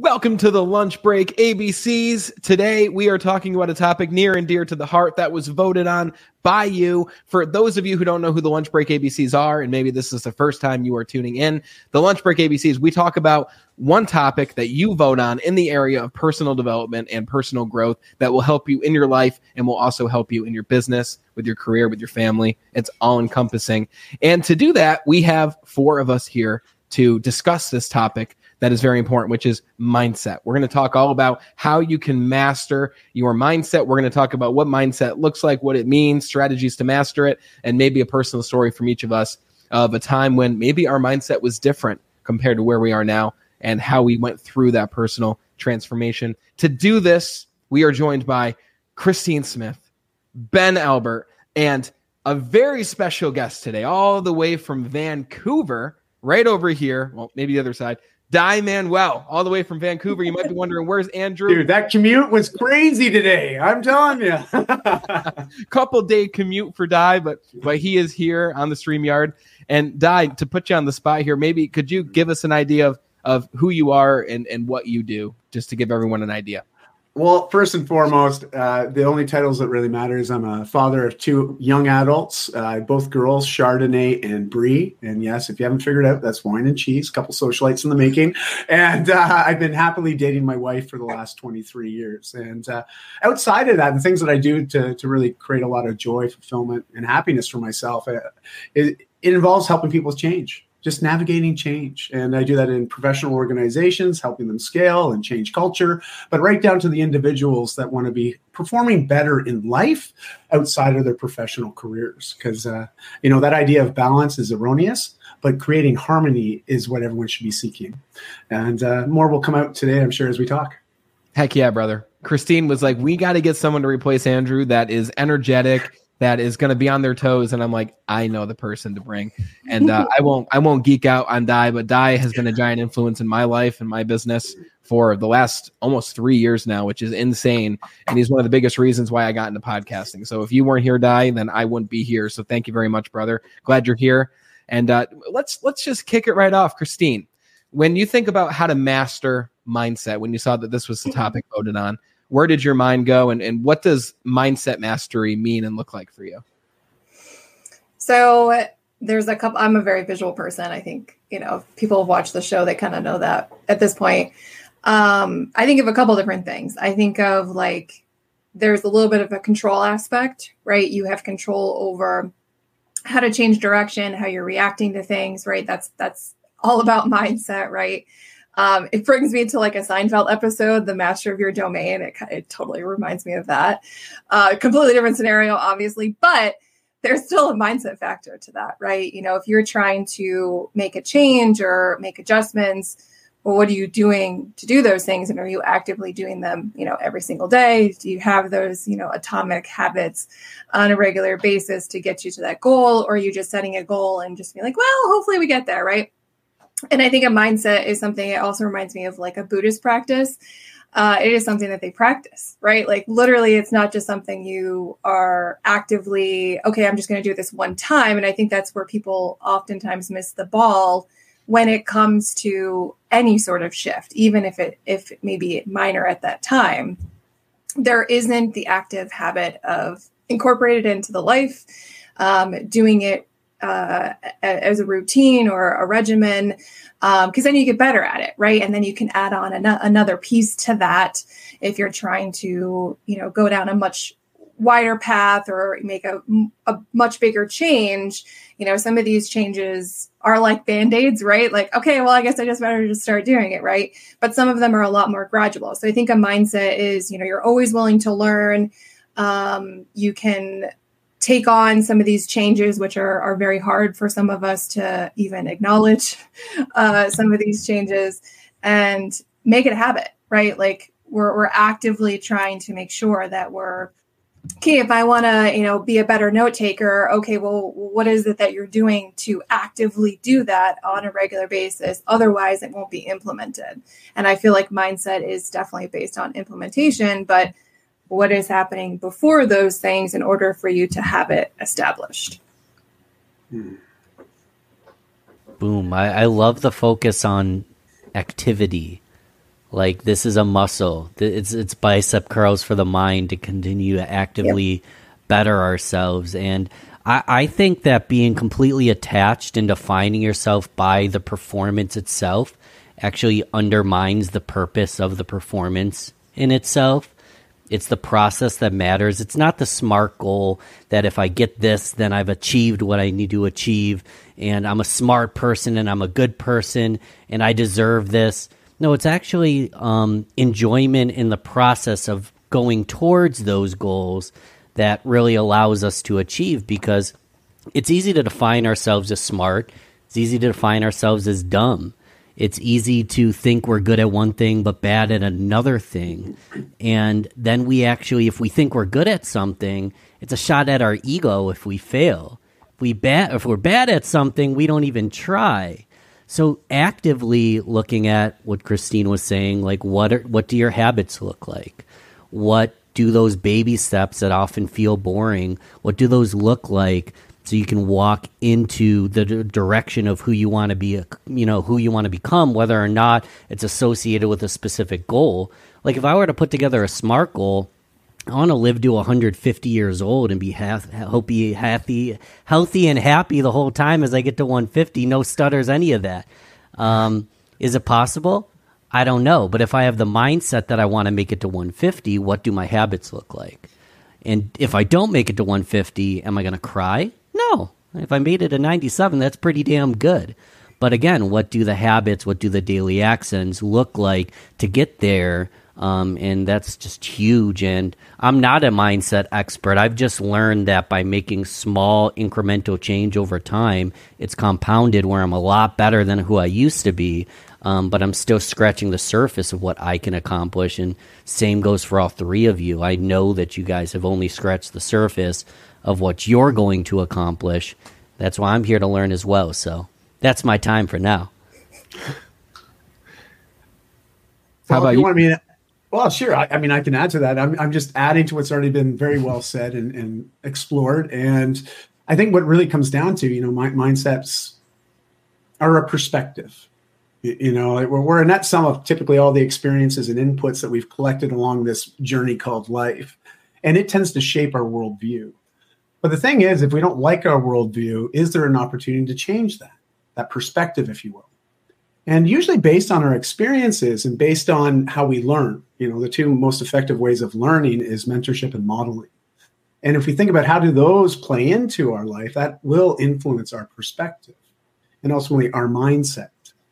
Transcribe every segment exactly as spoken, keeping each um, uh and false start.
Welcome to the Lunch Break A B Cs. Today, we are talking about a topic near and dear to the heart that was voted on by you. For those of you who don't know who the Lunch Break A B Cs are, and maybe this is the first time you are tuning in, the Lunch Break A B Cs, we talk about one topic that you vote on in the area of personal development and personal growth that will help you in your life and will also help you in your business, with your career, with your family. It's all encompassing. And to do that, we have four of us here to discuss this topic that is very important, which is mindset. We're going to talk all about how you can master your mindset. We're going to talk about what mindset looks like, what it means, strategies to master it, and maybe a personal story from each of us of a time when maybe our mindset was different compared to where we are now and how we went through that personal transformation. To do this, we are joined by Christine Smith, Ben Albert, and a very special guest today, all the way from Vancouver, right over here, well, maybe the other side, Di Manuel, all the way from Vancouver. You might be wondering, where's Andrew? Dude, that commute was crazy today. I'm telling you. Couple day commute for Di, but but he is here on the StreamYard. And Di, to put you on the spot here, maybe could you give us an idea of, of who you are and, and what you do, just to give everyone an idea? Well, first and foremost, uh, the only titles that really matter is I'm a father of two young adults, uh, both girls, Chardonnay and Brie. And yes, if you haven't figured out, that's wine and cheese, a couple socialites in the making. And uh, I've been happily dating my wife for the last twenty-three years. And uh, outside of that, the things that I do to, to really create a lot of joy, fulfillment, and happiness for myself, uh, it, it involves helping people change. Just navigating change. And I do that in professional organizations, helping them scale and change culture, but right down to the individuals that want to be performing better in life outside of their professional careers. Because, uh, you know, that idea of balance is erroneous, but creating harmony is what everyone should be seeking. And uh, more will come out today, I'm sure, as we talk. Heck yeah, brother. Christine was like, we got to get someone to replace Andrew that is energetic, that is going to be on their toes. And I'm like, I know the person to bring. And uh, I won't I won't geek out on Di, but Di has been a giant influence in my life and my business for the last almost three years now, which is insane. And he's one of the biggest reasons why I got into podcasting. So if you weren't here, Di, then I wouldn't be here. So thank you very much, brother. Glad you're here. And uh, let's let's just kick it right off. Christine, when you think about how to master mindset, when you saw that this was the topic voted on, where did your mind go, and, and what does mindset mastery mean and look like for you? So there's a couple, I'm a very visual person. I think, you know, if people have watched the show, they kind of know that at this point. Um, I think of a couple different things. I think of like, there's a little bit of a control aspect, right? You have control over how to change direction, how you're reacting to things, right? That's, that's all about mindset, right? Um, it brings me to like a Seinfeld episode, The Master of Your Domain. It, it totally reminds me of that. Uh, completely different scenario, obviously, but there's still a mindset factor to that, right? You know, if you're trying to make a change or make adjustments, well, what are you doing to do those things? And are you actively doing them, you know, every single day? Do you have those, you know, atomic habits on a regular basis to get you to that goal? Or are you just setting a goal and just being like, well, hopefully we get there, right? And I think a mindset is something, it also reminds me of like a Buddhist practice. Uh, it is something that they practice, right? Like literally, it's not just something you are actively, okay, I'm just going to do this one time. And I think that's where people oftentimes miss the ball when it comes to any sort of shift, even if it, if it may be minor at that time. There isn't the active habit of incorporated into the life, um, doing it uh, as a routine or a regimen, um, because then you get better at it, right? And then you can add on an- another piece to that if you're trying to, you know, go down a much wider path or make a, a much bigger change. You know, some of these changes are like Band-Aids, right? Like, okay, well, I guess I just better just start doing it, right? But some of them are a lot more gradual. So I think a mindset is, you know, you're always willing to learn. Um, you can take on some of these changes, which are, are very hard for some of us to even acknowledge uh, some of these changes and make it a habit, right? Like we're, we're actively trying to make sure that we're, okay, if I want to, you know, be a better note taker, okay, well, what is it that you're doing to actively do that on a regular basis? Otherwise it won't be implemented. And I feel like mindset is definitely based on implementation, but what is happening before those things in order for you to have it established. Hmm. Boom. I, I love the focus on activity. Like, this is a muscle. It's it's bicep curls for the mind to continue to actively yep. better ourselves. And I, I think that being completely attached and defining yourself by the performance itself actually undermines the purpose of the performance in itself. It's the process that matters. It's not the SMART goal that if I get this, then I've achieved what I need to achieve, and I'm a smart person and I'm a good person and I deserve this. No, it's actually um, enjoyment in the process of going towards those goals that really allows us to achieve, because it's easy to define ourselves as smart. It's easy to define ourselves as dumb. It's easy to think we're good at one thing but bad at another thing. And then we actually, if we think we're good at something, it's a shot at our ego if we fail. If, we bad, if we're bad at something, we don't even try. So actively looking at what Christine was saying, like what are, what do your habits look like? What do those baby steps that often feel boring, what do those look like, so you can walk into the d- direction of who you want to be, you know, who you want to become, whether or not it's associated with a specific goal. Like if I were to put together a SMART goal, I want to live to one hundred fifty years old and be ha- hope be happy, healthy and happy the whole time as I get to one hundred fifty. No stutters, any of that. Um, is it possible? I don't know. But if I have the mindset that I want to make it to one hundred fifty, what do my habits look like? And if I don't make it to one hundred fifty, am I going to cry? No. If I made it to ninety-seven, that's pretty damn good. But again, what do the habits, what do the daily actions look like to get there? Um, and that's just huge. And I'm not a mindset expert. I've just learned that by making small incremental change over time, it's compounded where I'm a lot better than who I used to be. Um, but I'm still scratching the surface of what I can accomplish. And same goes for all three of you. I know that you guys have only scratched the surface of what you're going to accomplish. That's why I'm here to learn as well. So that's my time for now. How about you? Want me to, well, sure. I, I mean, I can add to that. I'm, I'm just adding to what's already been very well said and, and explored. And I think what really comes down to, you know, my, mindsets are a perspective. You, you know, we're, we're a net sum of typically all the experiences and inputs that we've collected along this journey called life. And it tends to shape our worldview. But the thing is, if we don't like our worldview, is there an opportunity to change that, that perspective, if you will? And usually based on our experiences and based on how we learn. You know, the two most effective ways of learning is mentorship and modeling. And if we think about how do those play into our life, that will influence our perspective and ultimately our mindset.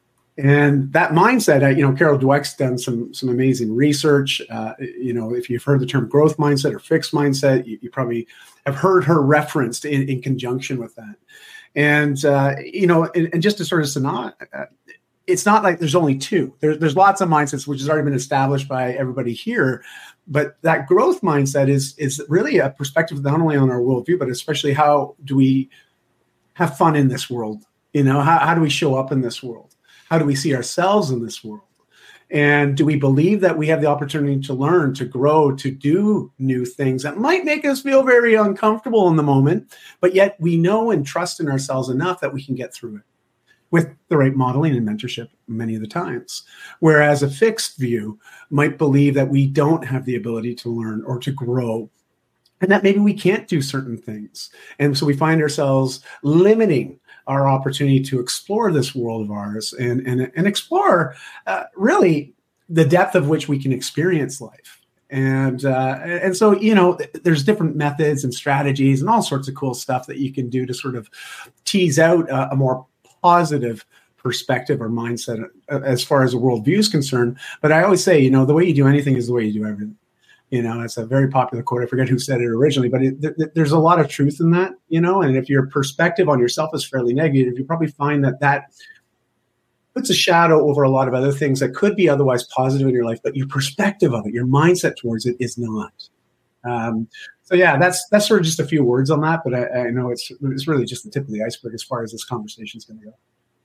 And that mindset, you know, Carol Dweck's done some some amazing research. Uh, you know, if you've heard the term growth mindset or fixed mindset, you, you probably have heard her referenced in, in conjunction with that. And, uh, you know, and, and just to sort of synod, uh, it's not like there's only two. There's there's lots of mindsets, which has already been established by everybody here. But that growth mindset is is really a perspective not only on our worldview, but especially how do we have fun in this world? You know, how, how do we show up in this world? How do we see ourselves in this world? And do we believe that we have the opportunity to learn, to grow, to do new things that might make us feel very uncomfortable in the moment, but yet we know and trust in ourselves enough that we can get through it with the right modeling and mentorship many of the times. Whereas a fixed view might believe that we don't have the ability to learn or to grow, and that maybe we can't do certain things. And so we find ourselves limiting our opportunity to explore this world of ours and, and, and explore uh, really the depth of which we can experience life. And uh, and so, you know, there's different methods and strategies and all sorts of cool stuff that you can do to sort of tease out a, a more positive perspective or mindset as far as the worldview is concerned. But I always say, you know, the way you do anything is the way you do everything. You know, it's a very popular quote. I forget who said it originally, but it, th- th- there's a lot of truth in that, you know, and if your perspective on yourself is fairly negative, you probably find that that puts a shadow over a lot of other things that could be otherwise positive in your life, but your perspective of it, your mindset towards it is not. Um, so, yeah, that's that's sort of just a few words on that, but I, I know it's it's really just the tip of the iceberg as far as this conversation is going to go.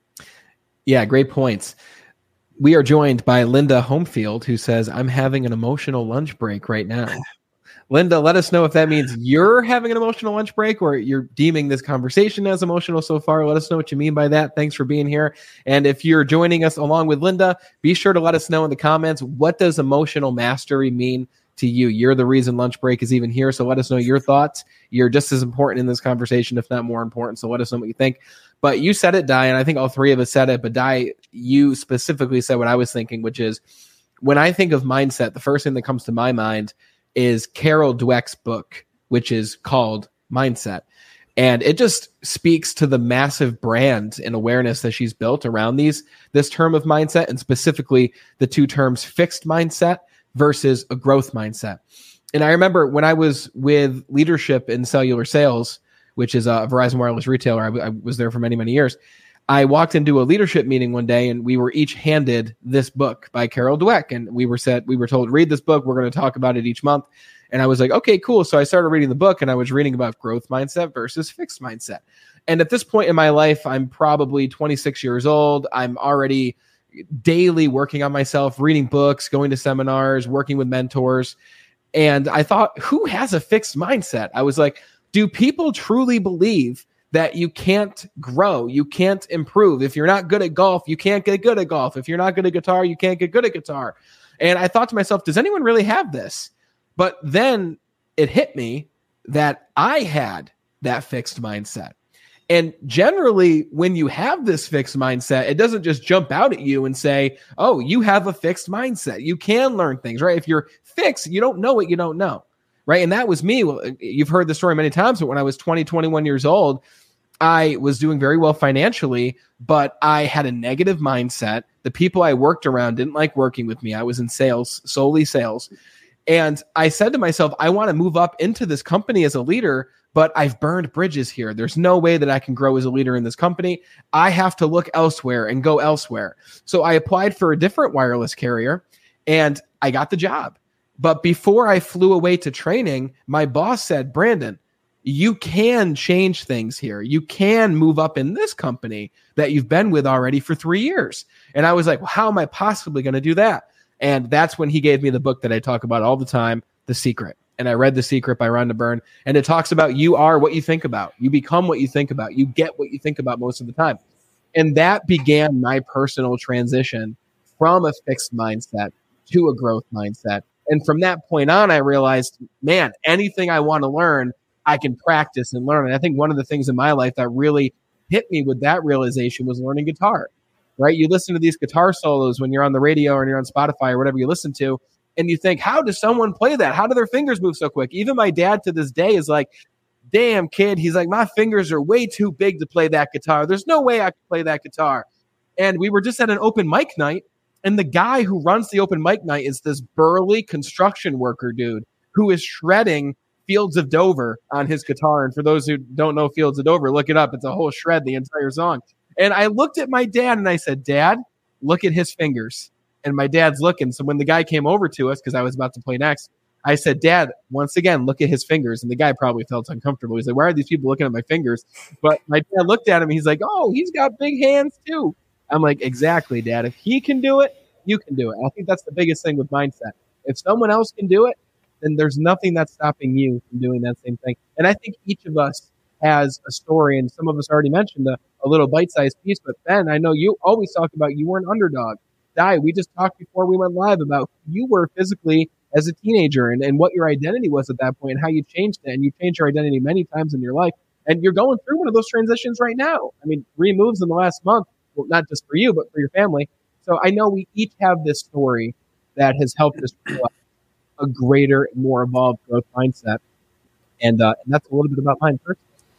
Yeah, great points. We are joined by Linda Homefield, who says, I'm having an emotional lunch break right now. Linda, let us know if that means you're having an emotional lunch break or you're deeming this conversation as emotional so far. Let us know what you mean by that. Thanks for being here. And if you're joining us along with Linda, be sure to let us know in the comments, what does emotional mastery mean to you? You're the reason lunch break is even here. So let us know your thoughts. You're just as important in this conversation, if not more important. So let us know what you think. But you said it, Di, and I think all three of us said it. But Di, you specifically said what I was thinking, which is when I think of mindset, the first thing that comes to my mind is Carol Dweck's book, which is called Mindset. And it just speaks to the massive brand and awareness that she's built around these this term of mindset, and specifically the two terms fixed mindset versus a growth mindset. And I remember when I was with leadership in cellular sales, which is a Verizon wireless retailer, I, I was there for many, many years. I walked into a leadership meeting one day and we were each handed this book by Carol Dweck. And we were said, we were told, read this book. We're going to talk about it each month. And I was like, okay, cool. So I started reading the book and I was reading about growth mindset versus fixed mindset. And at this point in my life, I'm probably twenty-six years old. I'm already daily working on myself, reading books, going to seminars, working with mentors. And I thought, who has a fixed mindset? I was like, do people truly believe that you can't grow, you can't improve? If you're not good at golf, you can't get good at golf. If you're not good at guitar, you can't get good at guitar. And I thought to myself, does anyone really have this? But then it hit me that I had that fixed mindset. And generally, when you have this fixed mindset, it doesn't just jump out at you and say, oh, you have a fixed mindset. You can learn things, right? If you're fixed, you don't know what you don't know, right? And that was me. You've heard the story many times, but when I was twenty, twenty-one years old, I was doing very well financially, but I had a negative mindset. The people I worked around didn't like working with me. I was in sales, solely sales. And I said to myself, I want to move up into this company as a leader, but I've burned bridges here. There's no way that I can grow as a leader in this company. I have to look elsewhere and go elsewhere. So I applied for a different wireless carrier and I got the job. But before I flew away to training, my boss said, Brandon, you can change things here. You can move up in this company that you've been with already for three years. And I was like, well, how am I possibly going to do that? And that's when he gave me the book that I talk about all the time, The Secret. And I read The Secret by Rhonda Byrne. And it talks about you are what you think about. You become what you think about. You get what you think about most of the time. And that began my personal transition from a fixed mindset to a growth mindset. And from that point on, I realized, man, anything I want to learn, I can practice and learn. And I think one of the things in my life that really hit me with that realization was learning guitar, right? You listen to these guitar solos when you're on the radio or you're on Spotify or whatever you listen to, and you think, how does someone play that? How do their fingers move so quick? Even my dad to this day is like, damn, kid. He's like, my fingers are way too big to play that guitar. There's no way I could play that guitar. And we were just at an open mic night, and the guy who runs the open mic night is this burly construction worker dude who is shredding Fields of Dover on his guitar. And for those who don't know Fields of Dover, look it up. It's a whole shred, the entire song. And I looked at my dad and I said, Dad, look at his fingers. And my dad's looking. So when the guy came over to us, because I was about to play next, I said, Dad, once again, look at his fingers. And the guy probably felt uncomfortable. He's like, why are these people looking at my fingers? But my dad looked at him. He's like, oh, he's got big hands too. I'm like, exactly, Dad. If he can do it, you can do it. And I think that's the biggest thing with mindset. If someone else can do it, then there's nothing that's stopping you from doing that same thing. And I think each of us has a story, and some of us already mentioned a, a little bite-sized piece. But Ben, I know you always talk about you were an underdog. Di, we just talked before we went live about who you were physically as a teenager and, and what your identity was at that point and how you changed it. And you changed your identity many times in your life. And you're going through one of those transitions right now. I mean, three moves in the last month, well, not just for you, but for your family. So I know we each have this story that has helped us realize a greater, more evolved growth mindset. And, uh, and that's a little bit about mine first.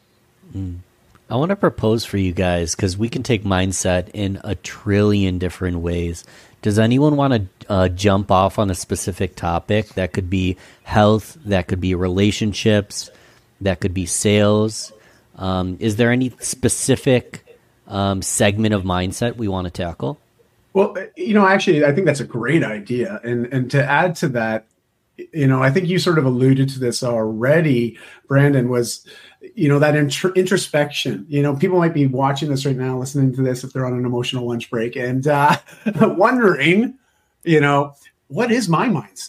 Mm. I want to propose for you guys, because we can take mindset in a trillion different ways. Does anyone want to uh, jump off on a specific topic? That could be health, that could be relationships, that could be sales. Um, is there any specific um, segment of mindset we want to tackle? Well, you know, actually, I think that's a great idea. And and to add to that, you know, I think you sort of alluded to this already, Brandon, was, you know, that intr- introspection. You know, people might be watching this right now, listening to this if they're on an emotional lunch break and uh, wondering, you know, what is my mindset?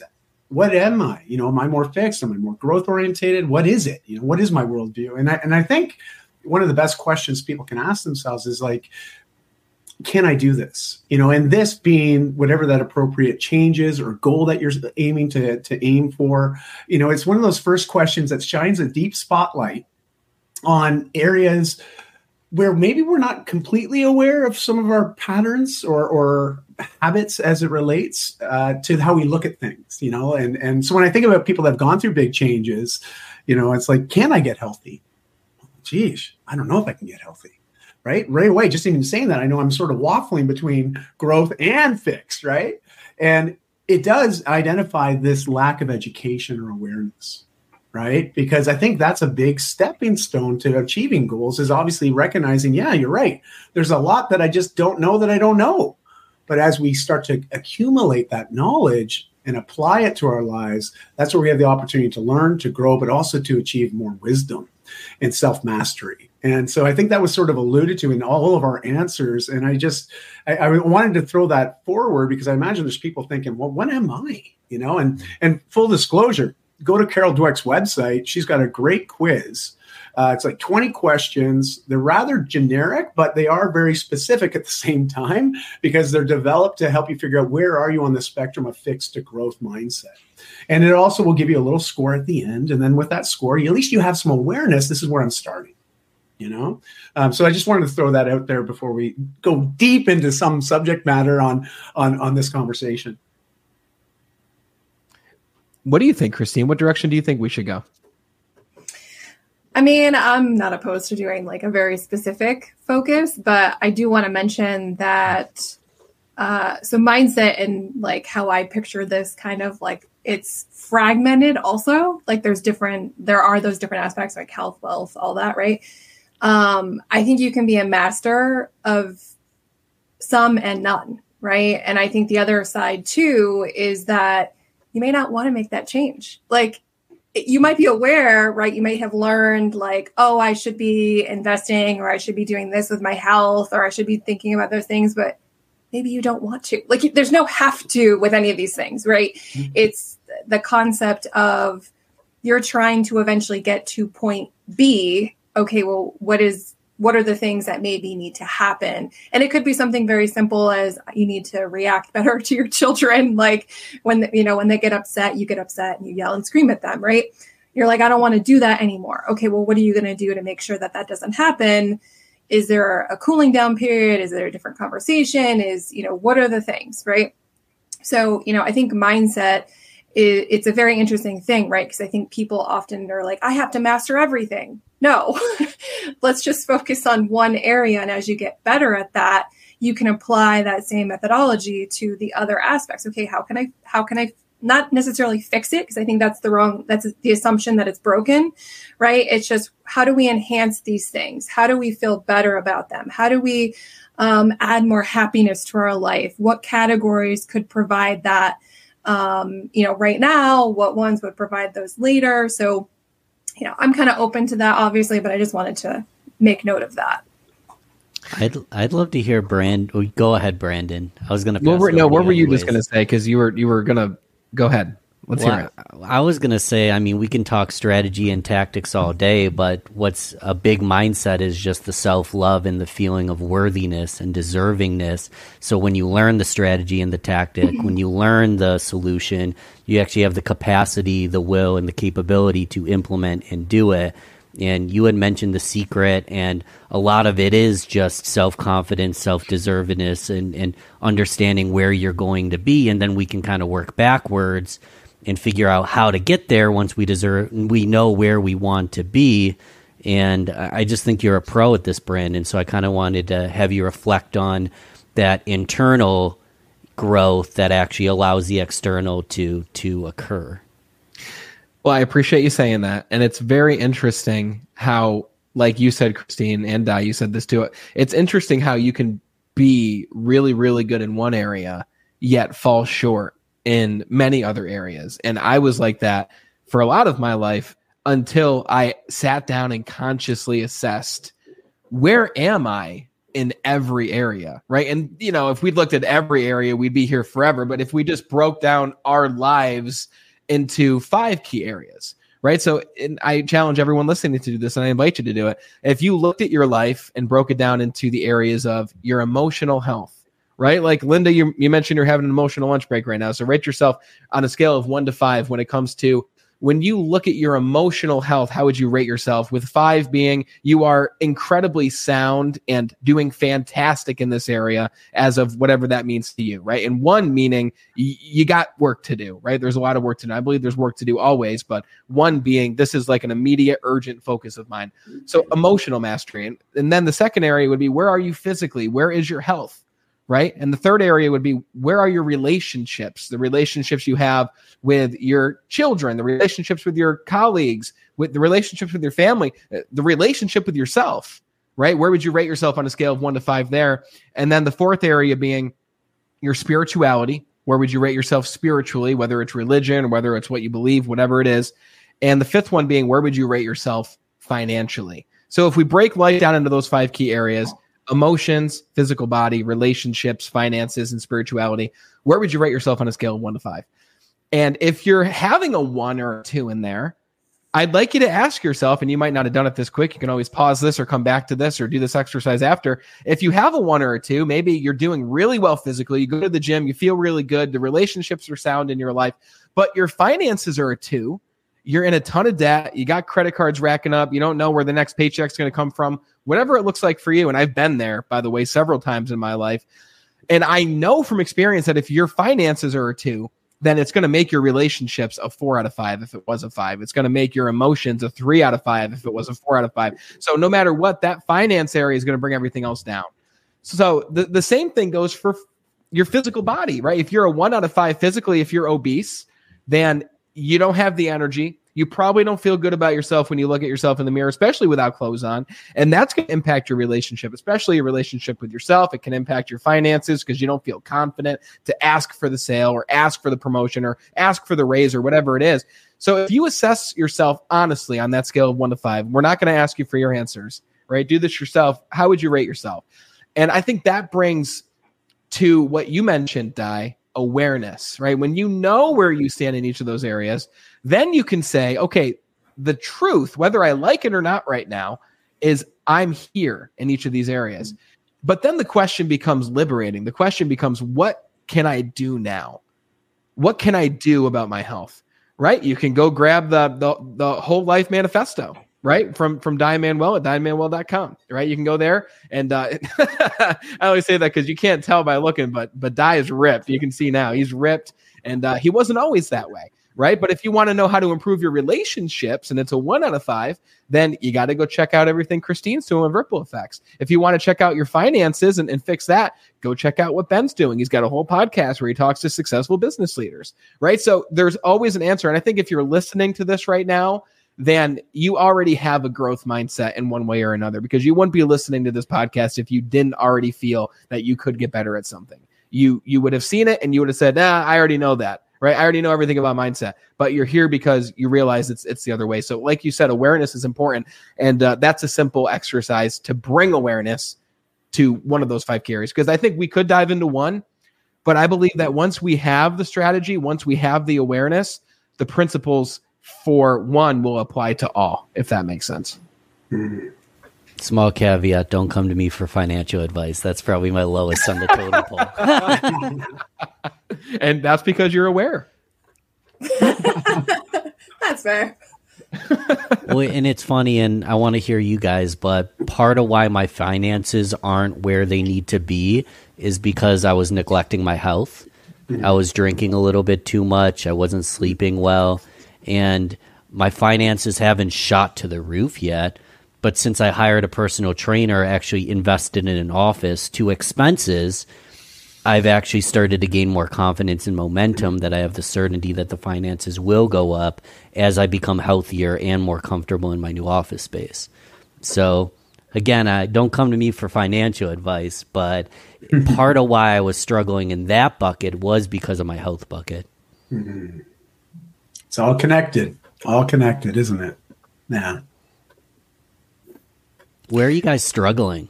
what am I? You know, am I more fixed? Am I more growth orientated? What is it? You know, what is my worldview? And I, and I think one of the best questions people can ask themselves is like, can I do this? You know, and this being whatever that appropriate change is or goal that you're aiming to, to aim for, you know, it's one of those first questions that shines a deep spotlight on areas where maybe we're not completely aware of some of our patterns or, or habits as it relates uh, to how we look at things, you know? And, and so when I think about people that have gone through big changes, you know, it's like, can I get healthy? Geez, I don't know if I can get healthy. Right? Right away, just even saying that, I know I'm sort of waffling between growth and fixed, right? And it does identify this lack of education or awareness, right? Because I think that's a big stepping stone to achieving goals is obviously recognizing, yeah, you're right. There's a lot that I just don't know that I don't know. But as we start to accumulate that knowledge and apply it to our lives, that's where we have the opportunity to learn, to grow, but also to achieve more wisdom and self-mastery. And so I think that was sort of alluded to in all of our answers. And I just, I, I wanted to throw that forward because I imagine there's people thinking, well, what am I? You know, and, and full disclosure, go to Carol Dweck's website. She's got a great quiz. Uh, it's like twenty questions. They're rather generic, but they are very specific at the same time because they're developed to help you figure out where are you on the spectrum of fixed to growth mindset. And it also will give you a little score at the end. And then with that score, at least you have some awareness. This is where I'm starting, you know? Um, so I just wanted to throw that out there before we go deep into some subject matter on, on, on this conversation. What do you think, Christine? What direction do you think we should go? I mean, I'm not opposed to doing like a very specific focus, but I do want to mention that uh, so mindset and like how I picture this kind of like it's fragmented also. Like there's different, there are those different aspects like health, wealth, all that, right? Um, I think you can be a master of some and none, right? And I think the other side too is that you may not want to make that change. Like you might be aware, right? You might have learned like, oh, I should be investing or I should be doing this with my health or I should be thinking about those things, but maybe you don't want to. Like there's no have to with any of these things, right? Mm-hmm. It's the concept of you're trying to eventually get to point B. Okay, well, what is what are the things that maybe need to happen? And it could be something very simple as you need to react better to your children. Like when, you know, when they get upset, you get upset and you yell and scream at them, right? You're like, I don't want to do that anymore. Okay, well, what are you going to do to make sure that that doesn't happen? Is there a cooling down period? Is there a different conversation? Is, you know, what are the things, right? So, you know, I think mindset is, it's a very interesting thing, right? Because I think people often are like, I have to master everything. No, let's just focus on one area. And as you get better at that, you can apply that same methodology to the other aspects. Okay, how can I, how can I not necessarily fix it? Because I think that's the wrong, that's the assumption that it's broken, right? It's just, how do we enhance these things? How do we feel better about them? How do we um, add more happiness to our life? What categories could provide that, um, you know, right now? What ones would provide those later? So, you know, I'm kind of open to that, obviously, but I just wanted to make note of that. I'd I'd love to hear Brand. Oh, go ahead, Brandon. I was going to. Well, no, what were you anyways. just going to say? Because you were you were going to go ahead. Let's well, hear it. I was going to say, I mean, we can talk strategy and tactics all day, but what's a big mindset is just the self-love and the feeling of worthiness and deservingness. So when you learn the strategy and the tactic, when you learn the solution, you actually have the capacity, the will, and the capability to implement and do it. And you had mentioned The Secret, and a lot of it is just self-confidence, self-deservedness, and, and understanding where you're going to be. And then we can kind of work backwards and figure out how to get there once we deserve, we know where we want to be. And I just think you're a pro at this, Brandon. So I kind of wanted to have you reflect on that internal growth that actually allows the external to to occur. Well, I appreciate you saying that. And it's very interesting how, like you said, Christine, and Di, you said this too. It's interesting how you can be really, really good in one area, yet fall short in many other areas. And I was like that for a lot of my life until I sat down and consciously assessed, where am I in every area, right? And, you know, if we looked at every area, we'd be here forever. But if we just broke down our lives into five key areas, right? So and I challenge everyone listening to do this, and I invite you to do it. If you looked at your life and broke it down into the areas of your emotional health, right? Like Linda, you, you mentioned you're having an emotional lunch break right now. So rate yourself on a scale of one to five when it comes to when you look at your emotional health, how would you rate yourself? With five being you are incredibly sound and doing fantastic in this area as of whatever that means to you, right? And one meaning y- you got work to do, right? There's a lot of work to do. I believe there's work to do always, but one being this is like an immediate, urgent focus of mine. So emotional mastery. And, and then the second area would be where are you physically? Where is your health? Right. And the third area would be where are your relationships, the relationships you have with your children, the relationships with your colleagues, with the relationships with your family, the relationship with yourself. Right. Where would you rate yourself on a scale of one to five there? And then the fourth area being your spirituality. Where would you rate yourself spiritually, whether it's religion, whether it's what you believe, whatever it is. And the fifth one being where would you rate yourself financially? So if we break life down into those five key areas, emotions, physical body, relationships, finances, and spirituality, where would you rate yourself on a scale of one to five? And if you're having a one or a two in there, I'd like you to ask yourself, and you might not have done it this quick. You can always pause this or come back to this or do this exercise after. If you have a one or a two, maybe you're doing really well physically. You go to the gym, you feel really good. The relationships are sound in your life, but your finances are a two. You're in a ton of debt. You got credit cards racking up. You don't know where the next paycheck's going to come from, whatever it looks like for you. And I've been there, by the way, several times in my life. And I know from experience that if your finances are a two, then it's going to make your relationships a four out of five if it was a five. It's going to make your emotions a three out of five if it was a four out of five. So no matter what, that finance area is going to bring everything else down. So the, the same thing goes for your physical body, right? If you're a one out of five physically, if you're obese, then you don't have the energy. You probably don't feel good about yourself when you look at yourself in the mirror, especially without clothes on. And that's going to impact your relationship, especially your relationship with yourself. It can impact your finances because you don't feel confident to ask for the sale or ask for the promotion or ask for the raise or whatever it is. So if you assess yourself honestly on that scale of one to five, we're not going to ask you for your answers, right? Do this yourself. How would you rate yourself? And I think that brings to what you mentioned, Di, awareness, right? When you know where you stand in each of those areas, then you can say, okay, the truth, whether I like it or not right now, is I'm here in each of these areas. But then the question becomes liberating. The question becomes, what can I do now? What can I do about my health, right? You can go grab the the, the whole life manifesto, right? From from Di Manuel at di manuel dot com, right? You can go there. And uh, I always say that because you can't tell by looking, but but Di is ripped. You can see now he's ripped. And uh, he wasn't always that way, right? But if you want to know how to improve your relationships, and it's a one out of five, then you got to go check out everything Christine's doing with Ripple Effects. If you want to check out your finances and, and fix that, go check out what Ben's doing. He's got a whole podcast where he talks to successful business leaders, right? So there's always an answer. And I think if you're listening to this right now, then you already have a growth mindset in one way or another, because you wouldn't be listening to this podcast if you didn't already feel that you could get better at something. You you would have seen it and you would have said, nah, I already know that, right? I already know everything about mindset, but you're here because you realize it's it's the other way. So like you said, awareness is important. And uh, that's a simple exercise to bring awareness to one of those five key areas. Because I think we could dive into one, but I believe that once we have the strategy, once we have the awareness, the principles for one will apply to all, if that makes sense. Mm-hmm. Small caveat, don't come to me for financial advice. That's probably my lowest on the totem pole. And that's because you're aware. That's fair. Well, and it's funny, and I want to hear you guys, but part of why my finances aren't where they need to be is because I was neglecting my health. Mm-hmm. I was drinking a little bit too much. I wasn't sleeping well. And my finances haven't shot to the roof yet. But since I hired a personal trainer, actually invested in an office, two expenses, I've actually started to gain more confidence and momentum that I have the certainty that the finances will go up as I become healthier and more comfortable in my new office space. So again, I don't come to me for financial advice, but part of why I was struggling in that bucket was because of my health bucket. Mm-hmm. It's all connected, all connected, isn't it? Yeah. Where are you guys struggling?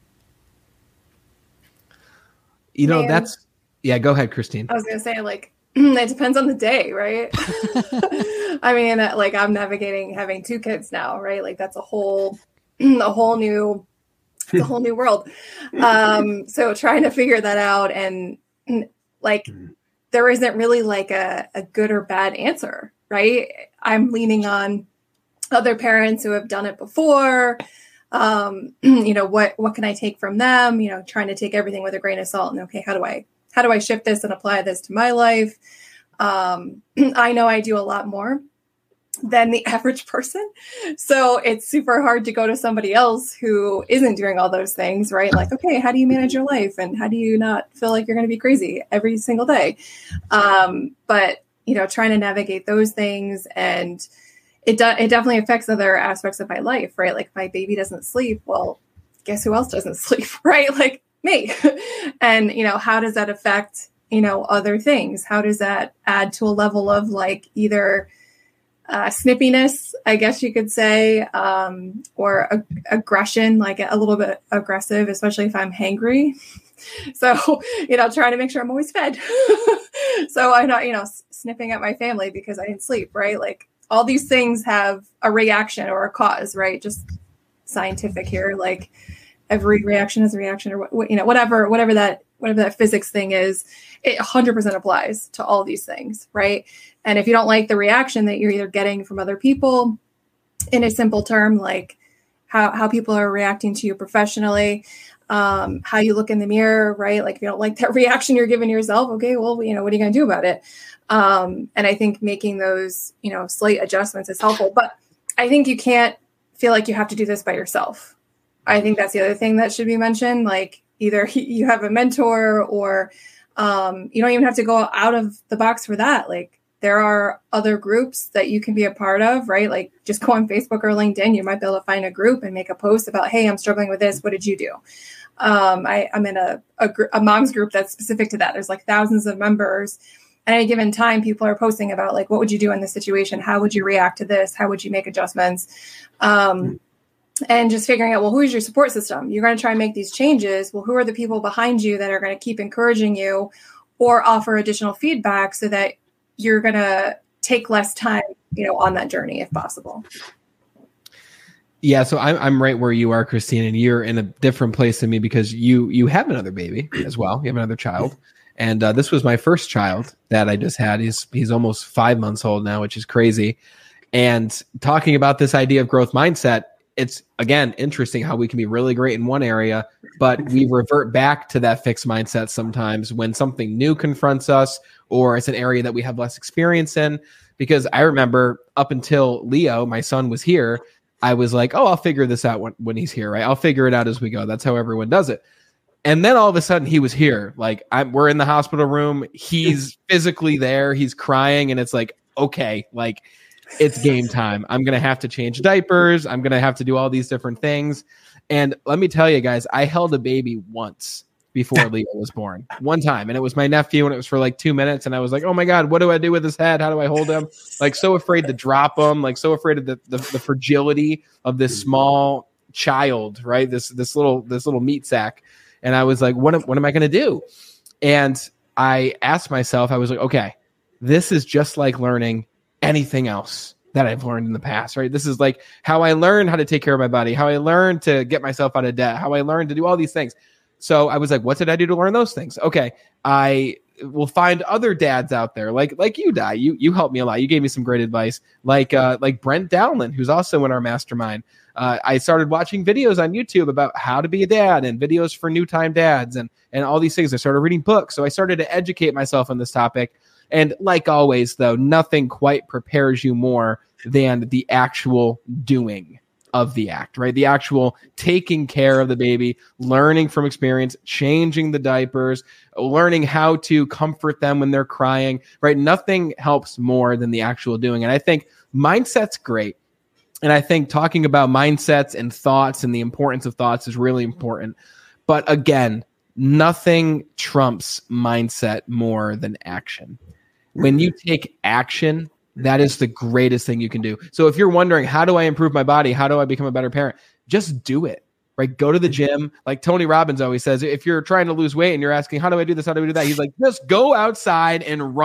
You know, Man. that's, yeah, go ahead, Christine. I was going to say, like, It depends on the day, right? I mean, like I'm navigating having two kids now, right? Like that's a whole, a whole new, it's a whole new world. Um, so trying to figure that out, and like there isn't really like a, a good or bad answer, right? I'm leaning on other parents who have done it before. Um, you know, what what can I take from them? You know, trying to take everything with a grain of salt, and okay, how do I how do I shift this and apply this to my life? Um, I know I do a lot more than the average person. So it's super hard to go to somebody else who isn't doing all those things, right? Like, okay, how do you manage your life? And how do you not feel like you're going to be crazy every single day? Um, but, you know, trying to navigate those things, and it, do- it definitely affects other aspects of my life, right? Like if my baby doesn't sleep, well, guess who else doesn't sleep, right? Like me. And, you know, how does that affect, you know, other things? How does that add to a level of like either uh, snippiness, I guess you could say, um, or ag- aggression, like a little bit aggressive, especially if I'm hangry. So, you know, trying to make sure I'm always fed. So I'm not, you know, s- snipping at my family because I didn't sleep, right? Like all these things have a reaction or a cause, right? Just scientific here. Like every reaction is a reaction, or what, you know, whatever, whatever that, whatever that physics thing is, it one hundred percent applies to all these things, right? And if you don't like the reaction that you're either getting from other people, in a simple term, like how, how people are reacting to you professionally, um, how you look in the mirror, right? Like if you don't like that reaction you're giving yourself, okay, well, you know, what are you going to do about it? Um, and I think making those, you know, slight adjustments is helpful, but I think you can't feel like you have to do this by yourself. I think that's the other thing that should be mentioned. Like either you have a mentor, or um, you don't even have to go out of the box for that. Like there are other groups that you can be a part of, right? Like just go on Facebook or LinkedIn. You might be able to find a group and make a post about, hey, I'm struggling with this. What did you do? Um, I, I'm in a, a, gr- a mom's group that's specific to that. There's like thousands of members. At any given time, people are posting about like, what would you do in this situation? How would you react to this? How would you make adjustments? Um, and just figuring out, well, who's your support system? You're going to try and make these changes. Well, who are the people behind you that are going to keep encouraging you or offer additional feedback so that you're going to take less time, you know, on that journey if possible. Yeah, so I'm I'm right where you are, Christine, and you're in a different place than me because you you have another baby as well. You have another child, and uh, this was my first child that I just had. He's he's almost five months old now, which is crazy. And talking about this idea of growth mindset, it's again interesting how we can be really great in one area, but we revert back to that fixed mindset sometimes when something new confronts us, or it's an area that we have less experience in. Because I remember up until Leo, my son, was here, I was like, oh, I'll figure this out when, when he's here, right? I'll figure it out as we go. That's how everyone does it. And then all of a sudden he was here. Like I'm, we're in the hospital room. He's physically there. He's crying. And it's like, okay, like it's game time. I'm going to have to change diapers. I'm going to have to do all these different things. And let me tell you guys, I held a baby once before Leo was born. One time. And it was my nephew, and it was for like two minutes. And I was like, oh my God, what do I do with his head? How do I hold him? Like so afraid to drop him, like so afraid of the, the, the fragility of this small child, right? This, this little, this little meat sack. And I was like, what, am- what am I going to do? And I asked myself, I was like, okay, this is just like learning anything else that I've learned in the past, right? This is like how I learned how to take care of my body, how I learned to get myself out of debt, how I learned to do all these things. So I was like, what did I do to learn those things? Okay, I will find other dads out there like like you, Di. You you helped me a lot. You gave me some great advice. Like uh, like Brent Dowland, who's also in our mastermind. Uh, I started watching videos on YouTube about how to be a dad and videos for new time dads and and all these things. I started reading books. So I started to educate myself on this topic. And like always, though, nothing quite prepares you more than the actual doing of the act, right? The actual taking care of the baby, learning from experience, changing the diapers, learning how to comfort them when they're crying, right? Nothing helps more than the actual doing. And I think mindset's great. And I think talking about mindsets and thoughts and the importance of thoughts is really important. But again, nothing trumps mindset more than action. When you take action, that is the greatest thing you can do. So if you're wondering, how do I improve my body? How do I become a better parent? Just do it, right? Go to the gym. Like Tony Robbins always says, if you're trying to lose weight and you're asking, how do I do this? How do I do that? He's like, just go outside and run,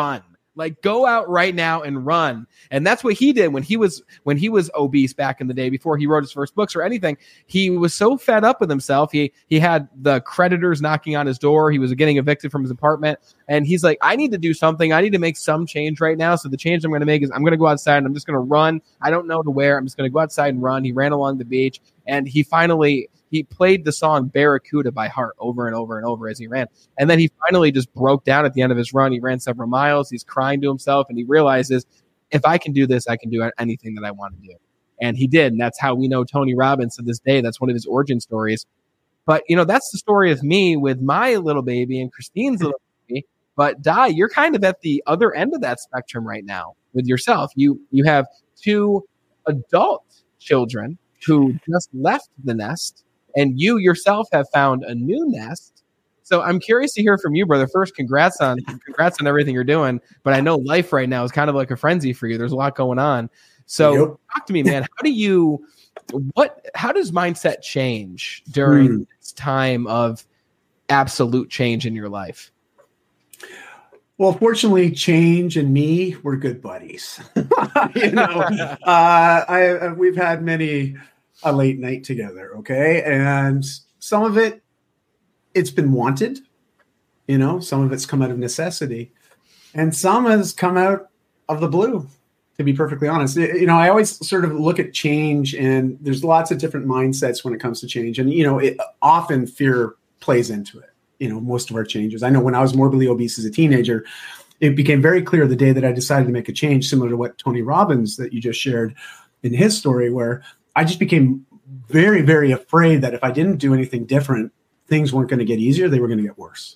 Like, go out right now and run. And that's what he did when he was when he was obese back in the day before he wrote his first books or anything. He was so fed up with himself. He he had the creditors knocking on his door. He was getting evicted from his apartment. And he's like, I need to do something. I need to make some change right now. So the change I'm going to make is I'm going to go outside and I'm just going to run. I don't know to where. I'm just going to go outside and run. He ran along the beach. And he finally... he played the song Barracuda by heart over and over and over as he ran. And then he finally just broke down at the end of his run. He ran several miles. He's crying to himself, and he realizes, if I can do this, I can do anything that I want to do. And he did. And that's how we know Tony Robbins to this day. That's one of his origin stories. But, you know, that's the story of me with my little baby and Christine's little baby. But Di, you're kind of at the other end of that spectrum right now with yourself. You, you have two adult children who just left the nest. And you yourself have found a new nest. So I'm curious to hear from you, brother. First, congrats on congrats on everything you're doing. But I know life right now is kind of like a frenzy for you. There's a lot going on. So yep. Talk to me, man. How do you what how does mindset change during hmm. this time of absolute change in your life? Well, fortunately, change and me, we're good buddies. you know, uh, I we've had many a late night together. Okay. And some of it, it's been wanted, you know, some of it's come out of necessity and some has come out of the blue, to be perfectly honest. You know, I always sort of look at change and there's lots of different mindsets when it comes to change. And, you know, it, often fear plays into it, you know, most of our changes. I know when I was morbidly obese as a teenager, it became very clear the day that I decided to make a change, similar to what Tony Robbins that you just shared in his story, where I just became very, very afraid that if I didn't do anything different, things weren't going to get easier. They were going to get worse.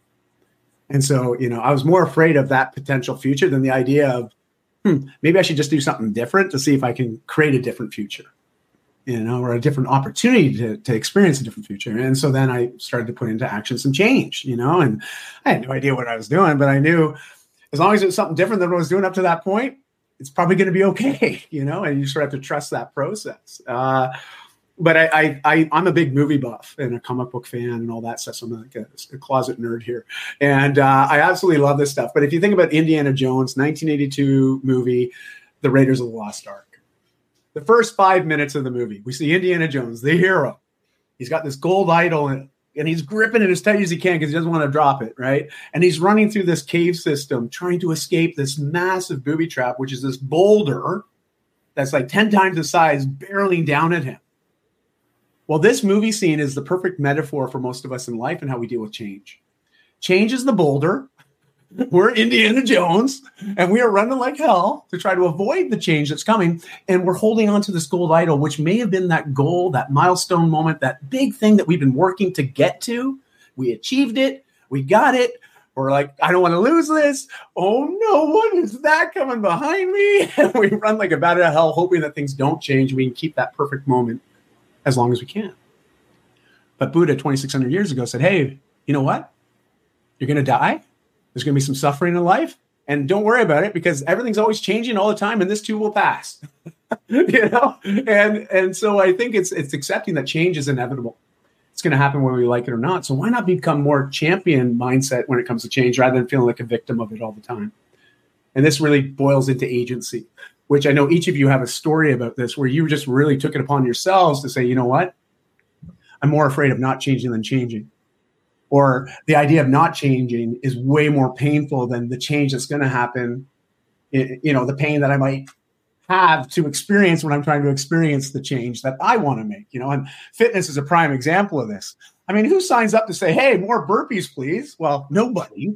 And so, you know, I was more afraid of that potential future than the idea of, hmm, maybe I should just do something different to see if I can create a different future, you know, or a different opportunity to, to experience a different future. And so then I started to put into action some change, you know, and I had no idea what I was doing, but I knew as long as it was something different than what I was doing up to that point, it's probably going to be okay, you know, and you sort of have to trust that process. Uh, but I, I, I, I'm a big movie buff and a comic book fan and all that stuff. So I'm like a, a closet nerd here. And uh, I absolutely love this stuff. But if you think about Indiana Jones, nineteen eighty-two movie, The Raiders of the Lost Ark, the first five minutes of the movie, we see Indiana Jones, the hero. He's got this gold idol and, and he's gripping it as tight as he can because he doesn't want to drop it, right? And he's running through this cave system trying to escape this massive booby trap, which is this boulder that's like ten times the size barreling down at him. Well, this movie scene is the perfect metaphor for most of us in life and how we deal with change. Change is the boulder. We're Indiana Jones, and we are running like hell to try to avoid the change that's coming. And we're holding on to this gold idol, which may have been that goal, that milestone moment, that big thing that we've been working to get to. We achieved it. We got it. We're like, I don't want to lose this. Oh, no, what is that coming behind me? And we run like a bat out of hell, hoping that things don't change. We can keep that perfect moment as long as we can. But Buddha twenty-six hundred years ago said, hey, you know what? You're going to die. There's going to be some suffering in life. And don't worry about it because everything's always changing all the time and this too will pass. you know? And and so I think it's it's accepting that change is inevitable. It's going to happen whether we like it or not. So why not become more champion mindset when it comes to change rather than feeling like a victim of it all the time? And this really boils into agency, which I know each of you have a story about this where you just really took it upon yourselves to say, you know what? I'm more afraid of not changing than changing. Or the idea of not changing is way more painful than the change that's going to happen. It, you know, the pain that I might have to experience when I'm trying to experience the change that I want to make, you know, and fitness is a prime example of this. I mean, who signs up to say, hey, more burpees, please? Well, nobody,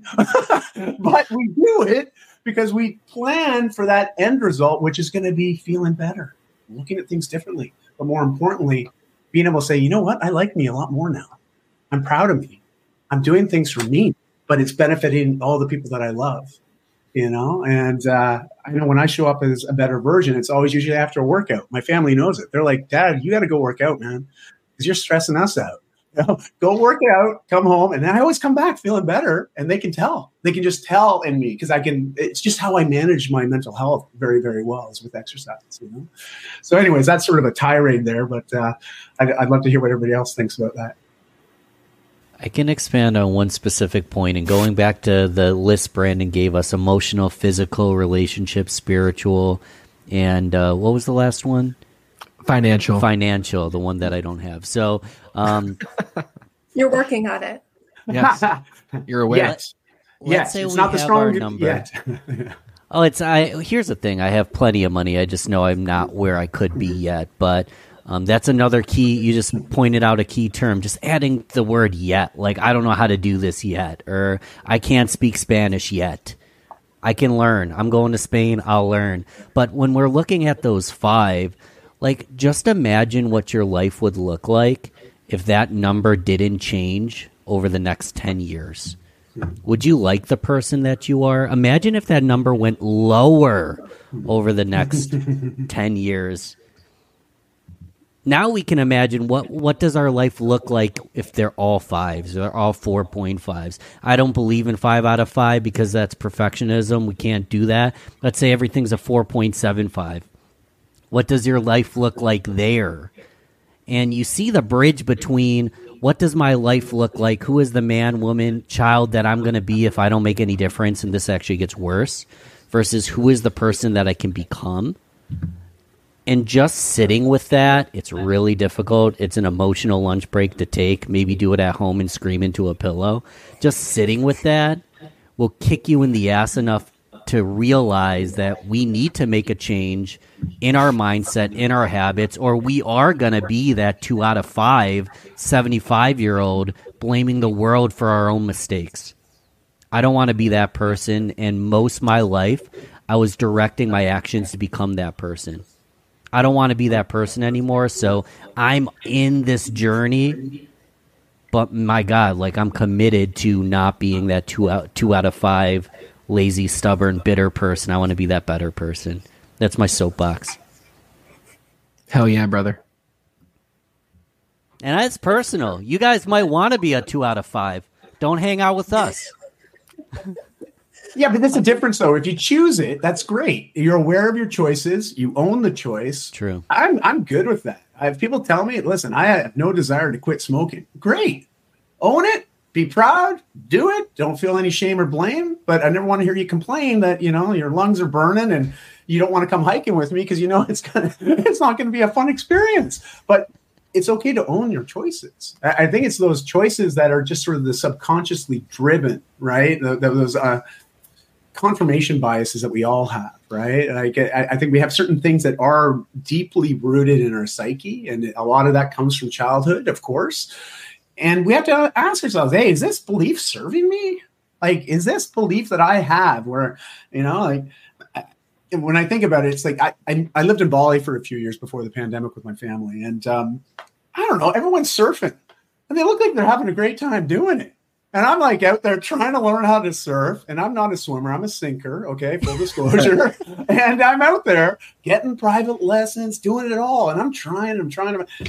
but we do it because we plan for that end result, which is going to be feeling better, looking at things differently, but more importantly, being able to say, you know what? I like me a lot more now. I'm proud of me. I'm doing things for me, but it's benefiting all the people that I love, you know? And uh, I know when I show up as a better version, it's always usually after a workout. My family knows it. They're like, Dad, you got to go work out, man, because you're stressing us out. You know? Go work out, come home. And then I always come back feeling better. And they can tell. They can just tell in me because I can, it's just how I manage my mental health very, very well is with exercise, you know? So anyways, that's sort of a tirade there, but uh, I'd, I'd love to hear what everybody else thinks about that. I can expand on one specific point, and going back to the list Brandon gave us: emotional, physical, relationship, spiritual, and uh, what was the last one? Financial. Financial, the one that I don't have. So, um, you're working on it. Yes, you're aware. Yes, let's yes. say It's we not the have strong our good- number. yet. Oh, it's I. Here's the thing: I have plenty of money. I just know I'm not where I could be yet. But um, that's another key. You just pointed out a key term. Just adding the word "yet." Like, I don't know how to do this yet, or I can't speak Spanish yet. I can learn. I'm going to Spain. I'll learn. But when we're looking at those five, like, just imagine what your life would look like if that number didn't change over the next ten years. Would you like the person that you are? Imagine if that number went lower over the next ten years. Now we can imagine what, what does our life look like if they're all fives, or they're all four point fives. I don't believe in five out of five because that's perfectionism. We can't do that. Let's say everything's a four point seven five. What does your life look like there? And you see the bridge between what does my life look like? Who is the man, woman, child that I'm going to be if I don't make any difference and this actually gets worse? Versus who is the person that I can become? And just sitting with that, it's really difficult. It's an emotional lunch break to take. Maybe do it at home and scream into a pillow. Just sitting with that will kick you in the ass enough to realize that we need to make a change in our mindset, in our habits, or we are going to be that two out of five seventy-five-year-old blaming the world for our own mistakes. I don't want to be that person, and most of my life, I was directing my actions to become that person. I don't want to be that person anymore, so I'm in this journey, but my God, like, I'm committed to not being that two out, two out of five lazy, stubborn, bitter person. I want to be that better person. That's my soapbox. Hell yeah, brother. And that's personal. You guys might want to be a two out of five. Don't hang out with us. Yeah, but that's the difference, though. If you choose it, that's great. You're aware of your choices. You own the choice. True. I'm I'm good with that. If people tell me, listen, I have no desire to quit smoking. Great. Own it. Be proud. Do it. Don't feel any shame or blame. But I never want to hear you complain that, you know, your lungs are burning and you don't want to come hiking with me because you know it's gonna it's not going to be a fun experience. But it's okay to own your choices. I, I think it's those choices that are just sort of the subconsciously driven, right? The, the, those uh, confirmation biases that we all have, right? And I get, I, I think we have certain things that are deeply rooted in our psyche, and a lot of that comes from childhood, of course. And we have to ask ourselves, hey, is this belief serving me? Like, is this belief that I have where, you know, like, when I think about it, it's like I, I, I lived in Bali for a few years before the pandemic with my family. And um, I don't know, everyone's surfing. And they look like they're having a great time doing it. And I'm like out there trying to learn how to surf. And I'm not a swimmer. I'm a sinker. Okay, full disclosure. And I'm out there getting private lessons, doing it all. And I'm trying, I'm trying to.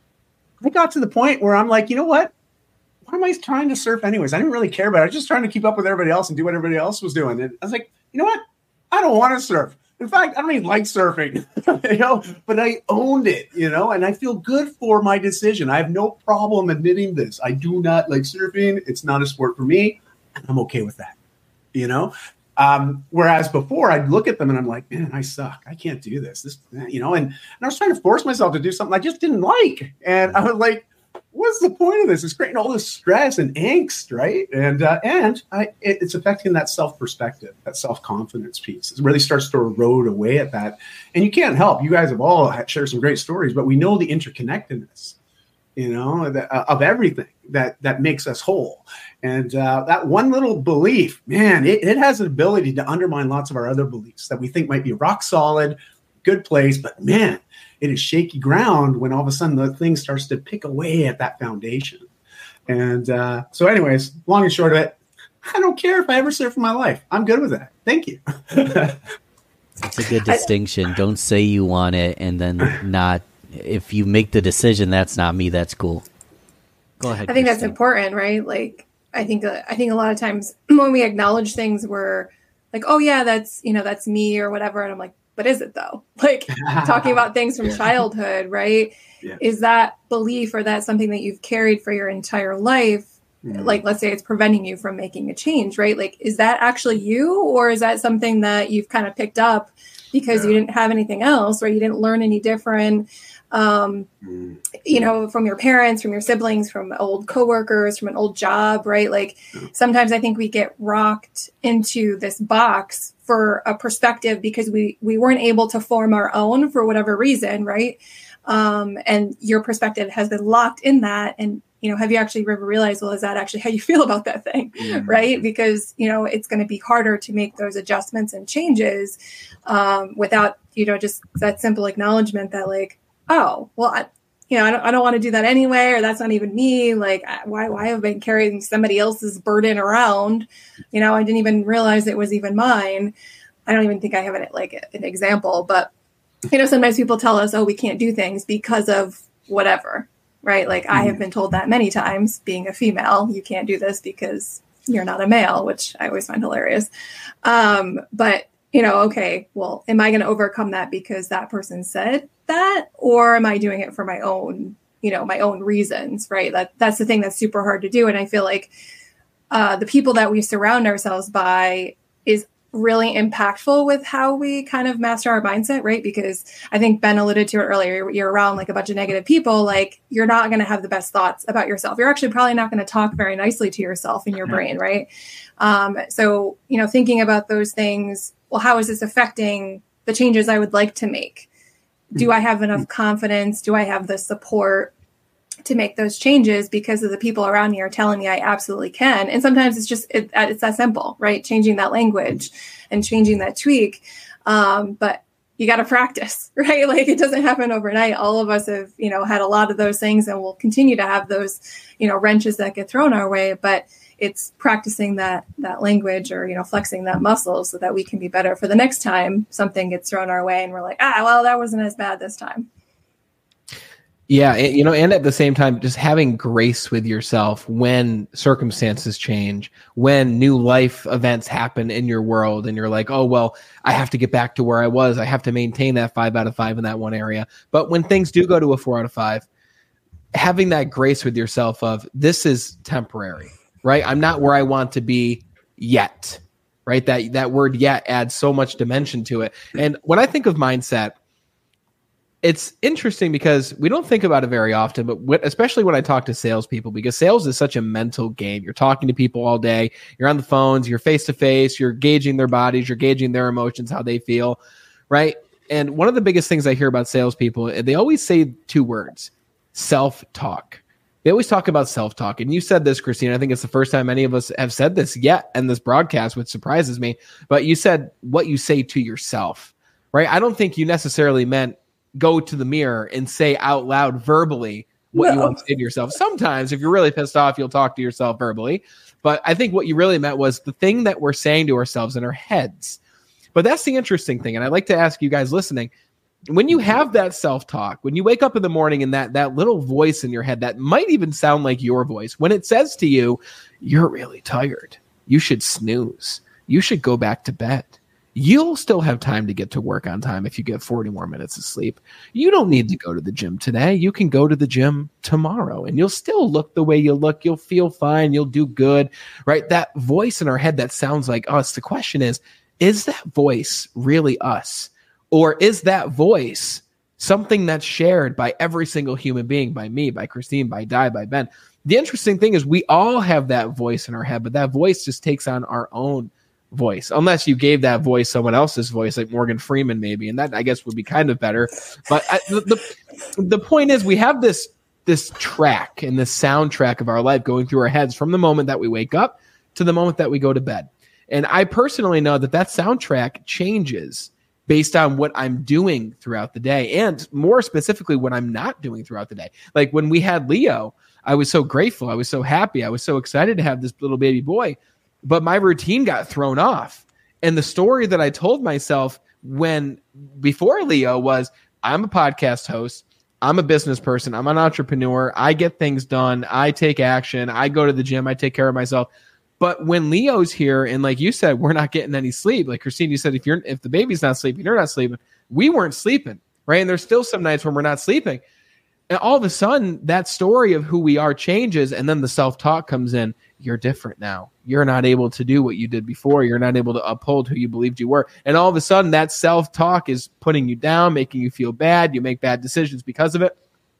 I got to the point where I'm like, you know what? Why am I trying to surf anyways? I didn't really care about it. I was just trying to keep up with everybody else and do what everybody else was doing. And I was like, you know what? I don't want to surf. In fact, I don't even like surfing, you know, but I owned it, you know, and I feel good for my decision. I have no problem admitting this. I do not like surfing. It's not a sport for me. And I'm okay with that, you know. Um, whereas before I'd look at them and I'm like, man, I suck. I can't do this. This, you know, and, and I was trying to force myself to do something I just didn't like. And I was like, what's the point of this? It's creating all this stress and angst, right? And uh, and I, it, it's affecting that self-perspective, that self-confidence piece. It really starts to erode away at that. And you can't help. You guys have all shared some great stories, but we know the interconnectedness, you know, the, uh, of everything that that makes us whole. And uh, that one little belief, man, it, it has an ability to undermine lots of our other beliefs that we think might be rock solid, good place, but man, it is shaky ground when all of a sudden the thing starts to pick away at that foundation. And uh, so anyways, long and short of it, I don't care if I ever surf in my life. I'm good with that. Thank you. It's a good distinction. Don't say you want it and then not. If you make the decision, that's not me, that's cool. Go ahead. I think Christine. that's important, right? Like, I think uh, I think a lot of times when we acknowledge things, we're like, oh yeah, that's, you know, that's me or whatever. And I'm like, but is it though? Like talking about things from childhood, right? Yeah. Is that belief or that something that you've carried for your entire life? mm. like, let's say it's preventing you from making a change, right? Like, is that actually you, or is that something that you've kind of picked up because yeah. you didn't have anything else, right? You didn't learn any different, um, mm. you know, from your parents, from your siblings, from old coworkers, from an old job, right? Like yeah. sometimes I think we get rocked into this box for a perspective because we, we weren't able to form our own for whatever reason, right? Um, and your perspective has been locked in that. And, you know, have you actually ever realized, well, is that actually how you feel about that thing? Mm-hmm. Right? Because, you know, it's going to be harder to make those adjustments and changes um, without, you know, just that simple acknowledgement that like, oh, well, I, you know, I don't, I don't want to do that anyway, or that's not even me. Like, why, why have I been carrying somebody else's burden around? You know, I didn't even realize it was even mine. I don't even think I have an, like an example, but you know, sometimes people tell us, oh, we can't do things because of whatever, right? Like mm. I have been told that many times, being a female, you can't do this because you're not a male, which I always find hilarious. Um, but, you know, okay, well, am I going to overcome that because that person said that, or am I doing it for my own, you know, my own reasons, right? That that's the thing that's super hard to do. And I feel like uh, the people that we surround ourselves by is really impactful with how we kind of master our mindset, right? Because I think Ben alluded to it earlier, you're around like a bunch of negative people, like you're not going to have the best thoughts about yourself. You're actually probably not going to talk very nicely to yourself in your brain, right? Um, so, you know, thinking about those things, well, how is this affecting the changes I would like to make? Do I have enough confidence? Do I have the support to make those changes because of the people around me are telling me I absolutely can? And sometimes it's just, it, it's that simple, right? Changing that language and changing that tweak. Um, but you got to practice, right? Like it doesn't happen overnight. All of us have, you know, had a lot of those things and we'll continue to have those, you know, wrenches that get thrown our way, but it's practicing that, that language or, you know, flexing that muscle so that we can be better for the next time something gets thrown our way and we're like, ah, well, that wasn't as bad this time. Yeah, you know, and at the same time, just having grace with yourself when circumstances change, when new life events happen in your world, and you're like, oh, well, I have to get back to where I was. I have to maintain that five out of five in that one area. But when things do go to a four out of five, having that grace with yourself of this is temporary, right? I'm not where I want to be yet, right? That that word yet adds so much dimension to it. And when I think of mindset, it's interesting because we don't think about it very often, but w- especially when I talk to salespeople, because sales is such a mental game. You're talking to people all day. You're on the phones. You're face to face. You're gauging their bodies. You're gauging their emotions, how they feel, right? And one of the biggest things I hear about salespeople, they always say two words: self-talk. They always talk about self-talk. And you said this, Christine. I think it's the first time any of us have said this yet in this broadcast, which surprises me. But you said what you say to yourself, right? I don't think you necessarily meant go to the mirror and say out loud verbally what no. you want to say to yourself. Sometimes if you're really pissed off, you'll talk to yourself verbally. But I think what you really meant was the thing that we're saying to ourselves in our heads. But that's the interesting thing. And I'd like to ask you guys listening, when you have that self-talk, when you wake up in the morning and that, that little voice in your head that might even sound like your voice, when it says to you, you're really tired, you should snooze, you should go back to bed, you'll still have time to get to work on time if you get forty more minutes of sleep. You don't need to go to the gym today. You can go to the gym tomorrow and you'll still look the way you look. You'll feel fine. You'll do good, right? That voice in our head that sounds like us. The question is, is that voice really us? Or is that voice something that's shared by every single human being, by me, by Christine, by Di, by Ben? The interesting thing is we all have that voice in our head, but that voice just takes on our own voice, unless you gave that voice someone else's voice, like Morgan Freeman maybe, and that I guess would be kind of better. But I, the, the the point is, we have this this track and this soundtrack of our life going through our heads from the moment that we wake up to the moment that we go to bed. And I personally know that that soundtrack changes based on what I'm doing throughout the day, and more specifically, what I'm not doing throughout the day. Like when we had Leo, I was so grateful, I was so happy, I was so excited to have this little baby boy. But my routine got thrown off. And the story that I told myself when before Leo was, I'm a podcast host, I'm a business person, I'm an entrepreneur, I get things done, I take action, I go to the gym, I take care of myself. But when Leo's here, and like you said, we're not getting any sleep. Like Christine, you said, if you're if the baby's not sleeping, you're not sleeping. We weren't sleeping, right? And there's still some nights when we're not sleeping. And all of a sudden, that story of who we are changes, and then the self-talk comes in. You're different now. You're not able to do what you did before. You're not able to uphold who you believed you were. And all of a sudden, that self-talk is putting you down, making you feel bad. You make bad decisions because of it.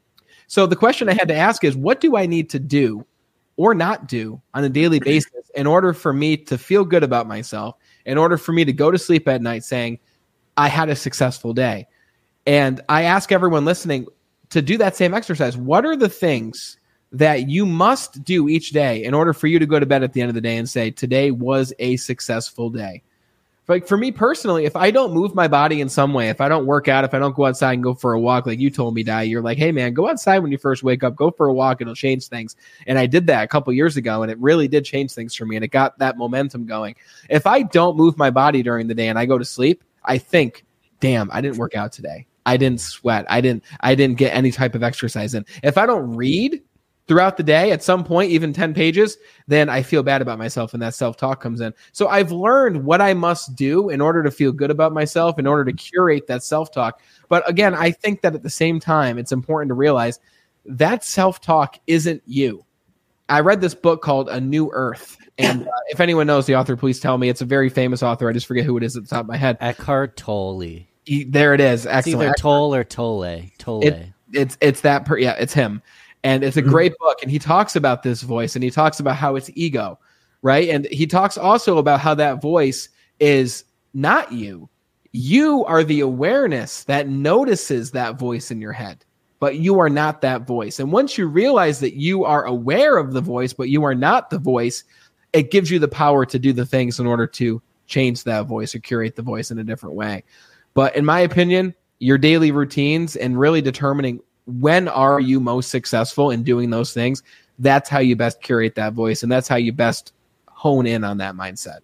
So the question I had to ask is, what do I need to do or not do on a daily basis in order for me to feel good about myself, in order for me to go to sleep at night saying, I had a successful day? And I ask everyone listening to do that same exercise. What are the things that you must do each day in order for you to go to bed at the end of the day and say, today was a successful day? Like for me personally, if I don't move my body in some way, if I don't work out, if I don't go outside and go for a walk, like you told me, Di, you're like, hey man, go outside when you first wake up, go for a walk, it'll change things. And I did that a couple years ago, and it really did change things for me, and it got that momentum going. If I don't move my body during the day and I go to sleep, I think, damn, I didn't work out today. I didn't sweat. I didn't, I didn't get any type of exercise in. If I don't read throughout the day at some point, even ten pages, then I feel bad about myself, and that self-talk comes in. So I've learned what I must do in order to feel good about myself, in order to curate that self-talk. But again, I think that at the same time, it's important to realize that self-talk isn't you. I read this book called A New Earth. And uh, if anyone knows the author, please tell me. It's a very famous author. I just forget who it is at the top of my head. Eckhart Tolle. He, there it is. Excellent. It's either Toll or Tolle. Tolle. It, it's it's that. Per, yeah, it's him. And it's a great book. And he talks about this voice, and he talks about how it's ego, right? And he talks also about how that voice is not you. You are the awareness that notices that voice in your head, but you are not that voice. And once you realize that you are aware of the voice, but you are not the voice, it gives you the power to do the things in order to change that voice or curate the voice in a different way. But in my opinion, your daily routines and really determining when are you most successful in doing those things, that's how you best curate that voice, and that's how you best hone in on that mindset.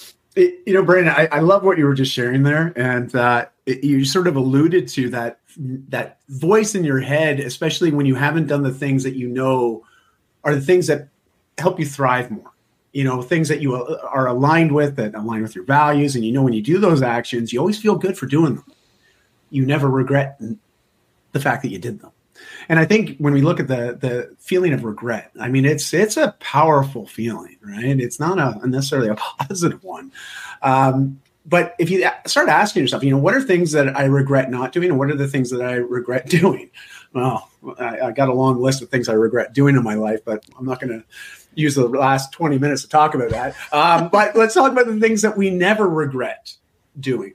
It, you know, Brandon, I, I love what you were just sharing there, and uh, it, you sort of alluded to that that voice in your head, especially when you haven't done the things that you know are the things that help you thrive more. You know, things that you are aligned with, that align with your values, and you know when you do those actions, you always feel good for doing them. You never regret the fact that you did them. And I think when we look at the the feeling of regret, I mean, it's it's a powerful feeling, right? It's not a necessarily a positive one. Um, but if you start asking yourself, you know, what are things that I regret not doing, and what are the things that I regret doing? Well, I, I got a long list of things I regret doing in my life, but I'm not going to use the last twenty minutes to talk about that. Um, but let's talk about the things that we never regret doing.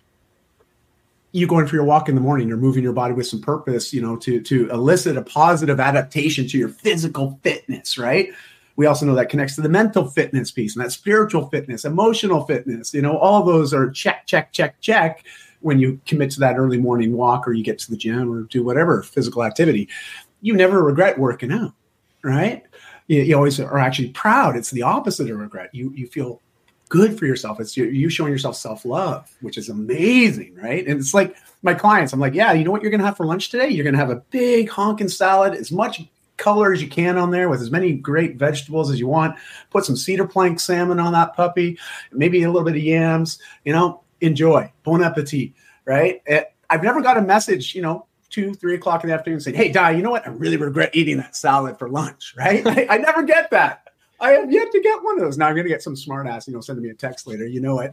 You going for your walk in the morning, you're moving your body with some purpose, you know, to, to elicit a positive adaptation to your physical fitness, right? We also know that connects to the mental fitness piece, and that spiritual fitness, emotional fitness, you know, all those are check, check, check, check when you commit to that early morning walk, or you get to the gym, or do whatever physical activity. You never regret working out, right? You, you always are actually proud. It's the opposite of regret. You, you feel good for yourself. It's you, you showing yourself self-love, which is amazing, right? And it's like my clients, I'm like, yeah, you know what you're going to have for lunch today? You're going to have a big honking salad, as much color as you can on there, with as many great vegetables as you want. Put some cedar plank salmon on that puppy, maybe a little bit of yams, you know, enjoy. Bon appetit, right? I've never got a message, you know, two, three o'clock in the afternoon saying, hey, Di, you know what? I really regret eating that salad for lunch, right? I, I never get that. I have yet to get one of those. Now I'm going to get some smart ass, you know, sending me a text later, you know it.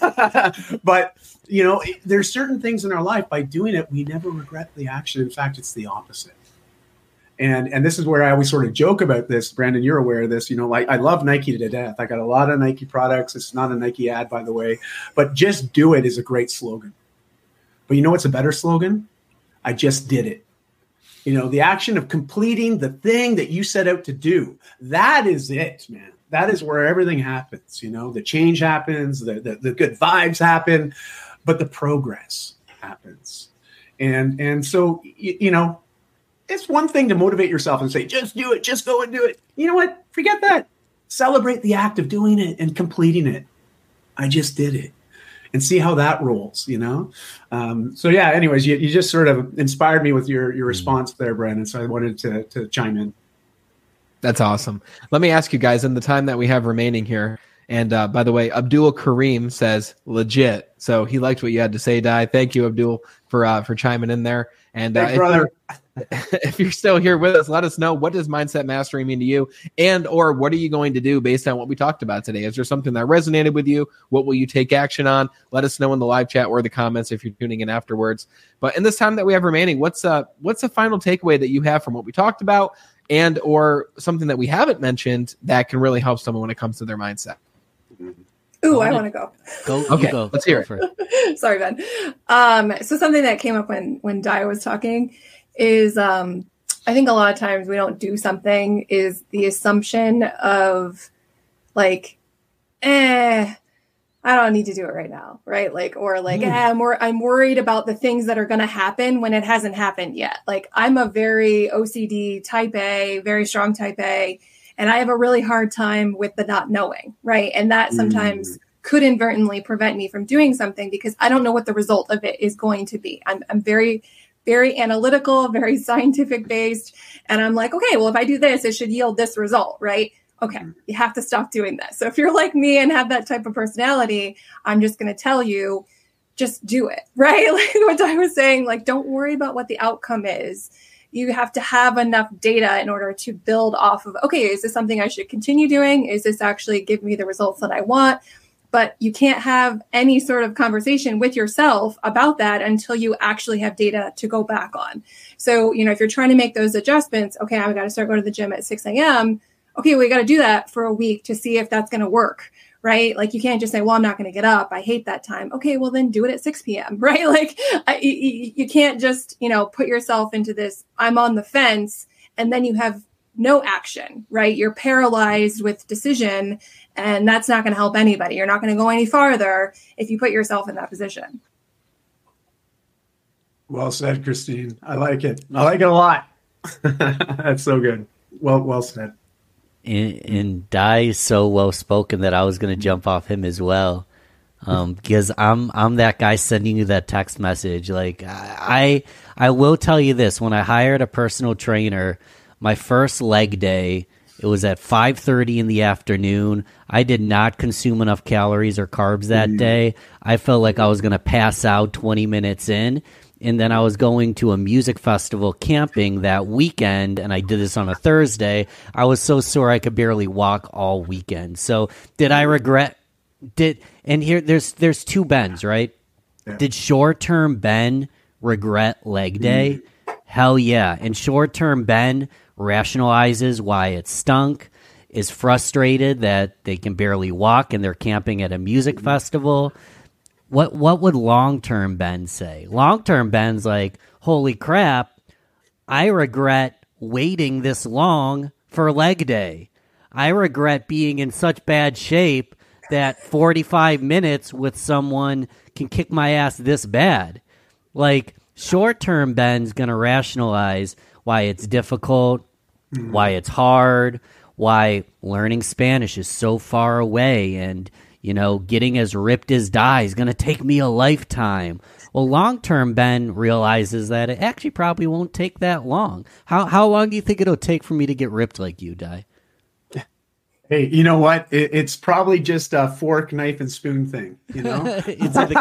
But, you know, there's certain things in our life, by doing it, we never regret the action. In fact, it's the opposite. And and this is where I always sort of joke about this. Brandon, you're aware of this. You know, like I love Nike to death. I got a lot of Nike products. It's not a Nike ad, by the way. But just do it is a great slogan. But you know what's a better slogan? I just did it. You know, the action of completing the thing that you set out to do. That is it, man. That is where everything happens. You know, the change happens, the, the, the good vibes happen, but the progress happens. And, and so, you, you know, it's one thing to motivate yourself and say, just do it, just go and do it. You know what? Forget that. Celebrate the act of doing it and completing it. I just did it. And see how that rolls, you know? Um, so, yeah, anyways, you, you just sort of inspired me with your, your response there, Brandon. So I wanted to, to chime in. That's awesome. Let me ask you guys, in the time that we have remaining here, and uh, by the way, Abdul Kareem says legit. So he liked what you had to say, Di. Thank you, Abdul, for uh, for chiming in there. And Thanks, uh, brother. if you're still here with us, let us know, what does mindset mastery mean to you? And or what are you going to do based on what we talked about today? Is there something that resonated with you? What will you take action on? Let us know in the live chat or the comments if you're tuning in afterwards. But in this time that we have remaining, what's uh what's a final takeaway that you have from what we talked about, and or something that we haven't mentioned that can really help someone when it comes to their mindset? Ooh, I want to go. Go. Okay, go. let's hear go it. Sorry, Ben. Um, so something that came up when when Di was talking is um, I think a lot of times we don't do something is the assumption of like, eh, I don't need to do it right now, right? Like, or like, mm. eh, I'm, wor- I'm worried about the things that are going to happen when it hasn't happened yet. Like, I'm a very O C D type A, very strong type A. And I have a really hard time with the not knowing, right? And that sometimes mm. could inadvertently prevent me from doing something because I don't know what the result of it is going to be. I'm, I'm very, very analytical, very scientific based. And I'm like, okay, well, if I do this, it should yield this result, right? Okay, you have to stop doing this. So if you're like me and have that type of personality, I'm just going to tell you, just do it, right? Like what I was saying, like, don't worry about what the outcome is. You have to have enough data in order to build off of, okay, is this something I should continue doing? Is this actually give me the results that I want? But you can't have any sort of conversation with yourself about that until you actually have data to go back on. So, you know, if you're trying to make those adjustments, okay, I've got to start going to the gym at six a.m. Okay, we got to do that for a week to see if that's going to work, right? Like you can't just say, well, I'm not going to get up. I hate that time. Okay, well then do it at six p.m., right? Like I, you, you can't just, you know, put yourself into this, I'm on the fence, and then you have no action, right? You're paralyzed with decision, and that's not going to help anybody. You're not going to go any farther if you put yourself in that position. Well said, Christine. I like it. I like it a lot. That's so good. Well, well said. And, and Di is so well spoken that I was going to jump off him as well, um, because I'm I'm that guy sending you that text message. Like I I will tell you this: when I hired a personal trainer, my first leg day, it was at five thirty in the afternoon. I did not consume enough calories or carbs that mm. day. I felt like I was going to pass out twenty minutes in. And then I was going to a music festival camping that weekend, and I did this on a Thursday. I was so sore I could barely walk all weekend. So did I regret did and here there's there's two Bens, right? Yeah. Did short-term Ben regret leg day? Mm. Hell yeah. And short-term Ben rationalizes why it stunk, is frustrated that they can barely walk and they're camping at a music mm. festival. What what would long-term Ben say? Long-term Ben's like, holy crap, I regret waiting this long for leg day. I regret being in such bad shape that forty-five minutes with someone can kick my ass this bad. Like, short-term Ben's going to rationalize why it's difficult, mm. why it's hard, why learning Spanish is so far away, and you know, getting as ripped as Di is going to take me a lifetime. Well, long-term Ben realizes that it actually probably won't take that long. How how long do you think it'll take for me to get ripped like you, Di? Hey, you know what? It, it's probably just a fork, knife, and spoon thing, you know? It's the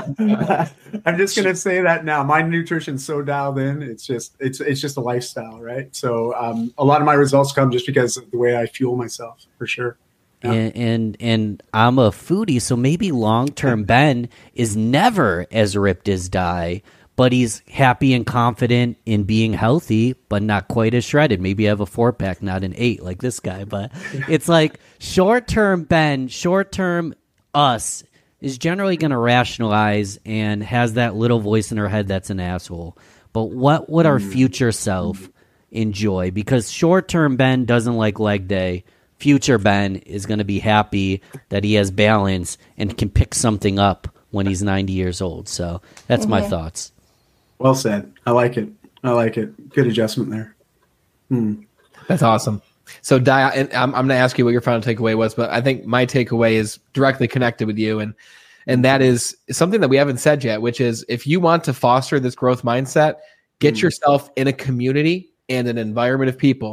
kid. I'm just going to say that now. My nutrition's so dialed in. It's just it's it's just a lifestyle, right? So um, a lot of my results come just because of the way I fuel myself, for sure. Yeah. And, and and I'm a foodie, so maybe long-term Ben is never as ripped as Di, but he's happy and confident in being healthy, but not quite as shredded. Maybe I have a four-pack, not an eight like this guy. But it's like short-term Ben, short-term us is generally going to rationalize and has that little voice in her head that's an asshole. But what would our future self enjoy? Because short-term Ben doesn't like leg day. Future Ben is going to be happy that he has balance and can pick something up when he's ninety years old. So that's mm-hmm. my thoughts. Well said. I like it. I like it. Good adjustment there. Hmm. That's awesome. So Di, and I'm, I'm going to ask you what your final takeaway was, but I think my takeaway is directly connected with you. And, and that is something that we haven't said yet, which is if you want to foster this growth mindset, get mm. yourself in a community and an environment of people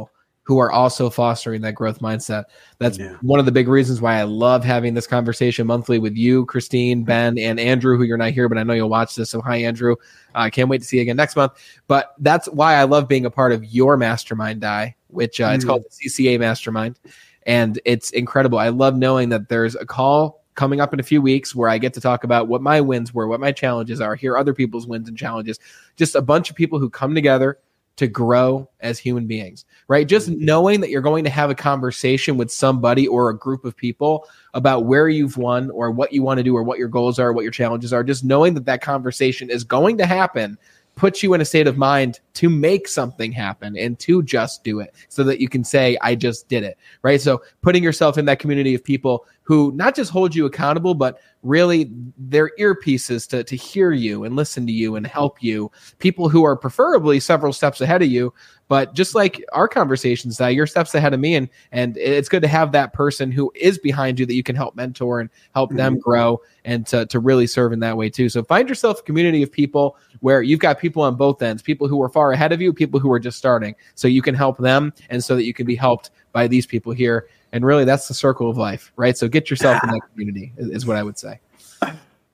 who are also fostering that growth mindset. That's Yeah. one of the big reasons why I love having this conversation monthly with you, Christine, Ben, and Andrew, who you're not here, but I know you'll watch this. So hi, Andrew. I uh, can't wait to see you again next month. But that's why I love being a part of your mastermind, Di, which uh, mm. it's called the C C A Mastermind. And it's incredible. I love knowing that there's a call coming up in a few weeks where I get to talk about what my wins were, what my challenges are, hear other people's wins and challenges. Just a bunch of people who come together to grow as human beings, right? Just knowing that you're going to have a conversation with somebody or a group of people about where you've won or what you want to do or what your goals are, what your challenges are, just knowing that that conversation is going to happen puts you in a state of mind to make something happen and to just do it so that you can say, I just did it, right? So putting yourself in that community of people who not just hold you accountable, but really they're earpieces to, to hear you and listen to you and help you. People who are preferably several steps ahead of you, but just like our conversations, uh, you're steps ahead of me. And, and it's good to have that person who is behind you that you can help mentor and help mm-hmm. them grow and to, to really serve in that way too. So find yourself a community of people where you've got people on both ends, people who are far ahead of you, people who are just starting, so you can help them and so that you can be helped by these people here. And really, that's the circle of life, right? So get yourself in that community is, is what I would say. Uh,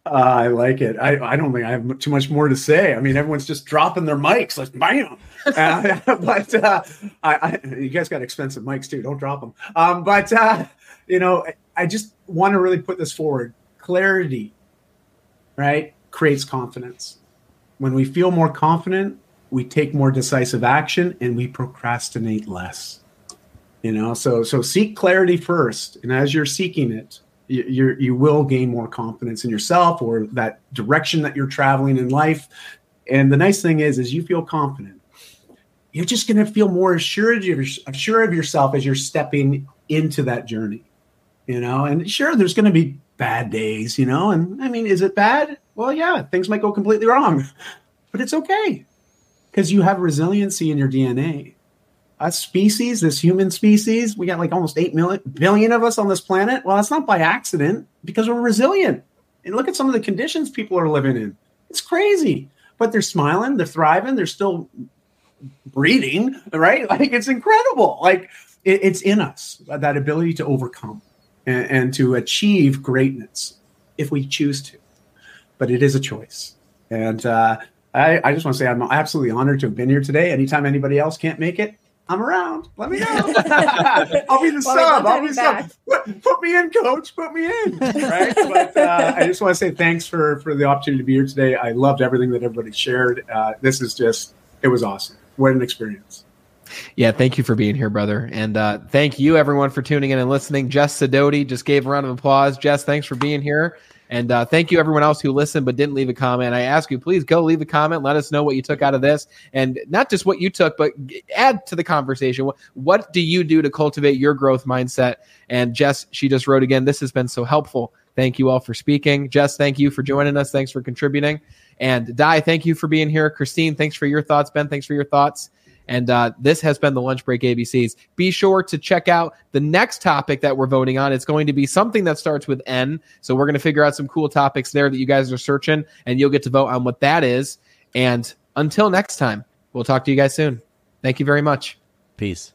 I like it. I, I don't think I have too much more to say. I mean, everyone's just dropping their mics like, bam. Uh, but uh, I, I, you guys got expensive mics too. Don't drop them. Um, but, uh, you know, I just want to really put this forward. Clarity, right, creates confidence. When we feel more confident, we take more decisive action and we procrastinate less. You know, so so seek clarity first. And as you're seeking it, you you're, you will gain more confidence in yourself or that direction that you're traveling in life. And the nice thing is, is you feel confident. You're just going to feel more assured of, your, assured of yourself as you're stepping into that journey. You know, and sure, there's going to be bad days, you know, and I mean, is it bad? Well, yeah, things might go completely wrong, but it's okay because you have resiliency in your D N A. Us species, this human species, we got like almost eight million, billion of us on this planet. Well, that's not by accident because we're resilient. And look at some of the conditions people are living in. It's crazy, but they're smiling, they're thriving, they're still breathing, right? Like it's incredible. Like it, it's in us, that ability to overcome and, and to achieve greatness if we choose to. But it is a choice. And uh, I, I just want to say I'm absolutely honored to have been here today. Anytime anybody else can't make it, I'm around. Let me know. I'll be the well, sub. I'll be the sub. Put, put me in, coach. Put me in. Right. But uh, I just want to say thanks for, for the opportunity to be here today. I loved everything that everybody shared. Uh, this is just, it was awesome. What an experience. Yeah, thank you for being here, brother. And uh, thank you, everyone, for tuning in and listening. Jess Sidoti just gave a round of applause. Jess, thanks for being here. And uh, thank you, everyone else who listened but didn't leave a comment. I ask you, please go leave a comment. Let us know what you took out of this. And not just what you took, but add to the conversation. What, what do you do to cultivate your growth mindset? And Jess, she just wrote again, this has been so helpful. Thank you all for speaking. Jess, thank you for joining us. Thanks for contributing. And Di, thank you for being here. Christine, thanks for your thoughts. Ben, thanks for your thoughts. And uh, this has been the Lunch Break A B Cs. Be sure to check out the next topic that we're voting on. It's going to be something that starts with N. So we're going to figure out some cool topics there that you guys are searching, and you'll get to vote on what that is. And until next time, we'll talk to you guys soon. Thank you very much. Peace.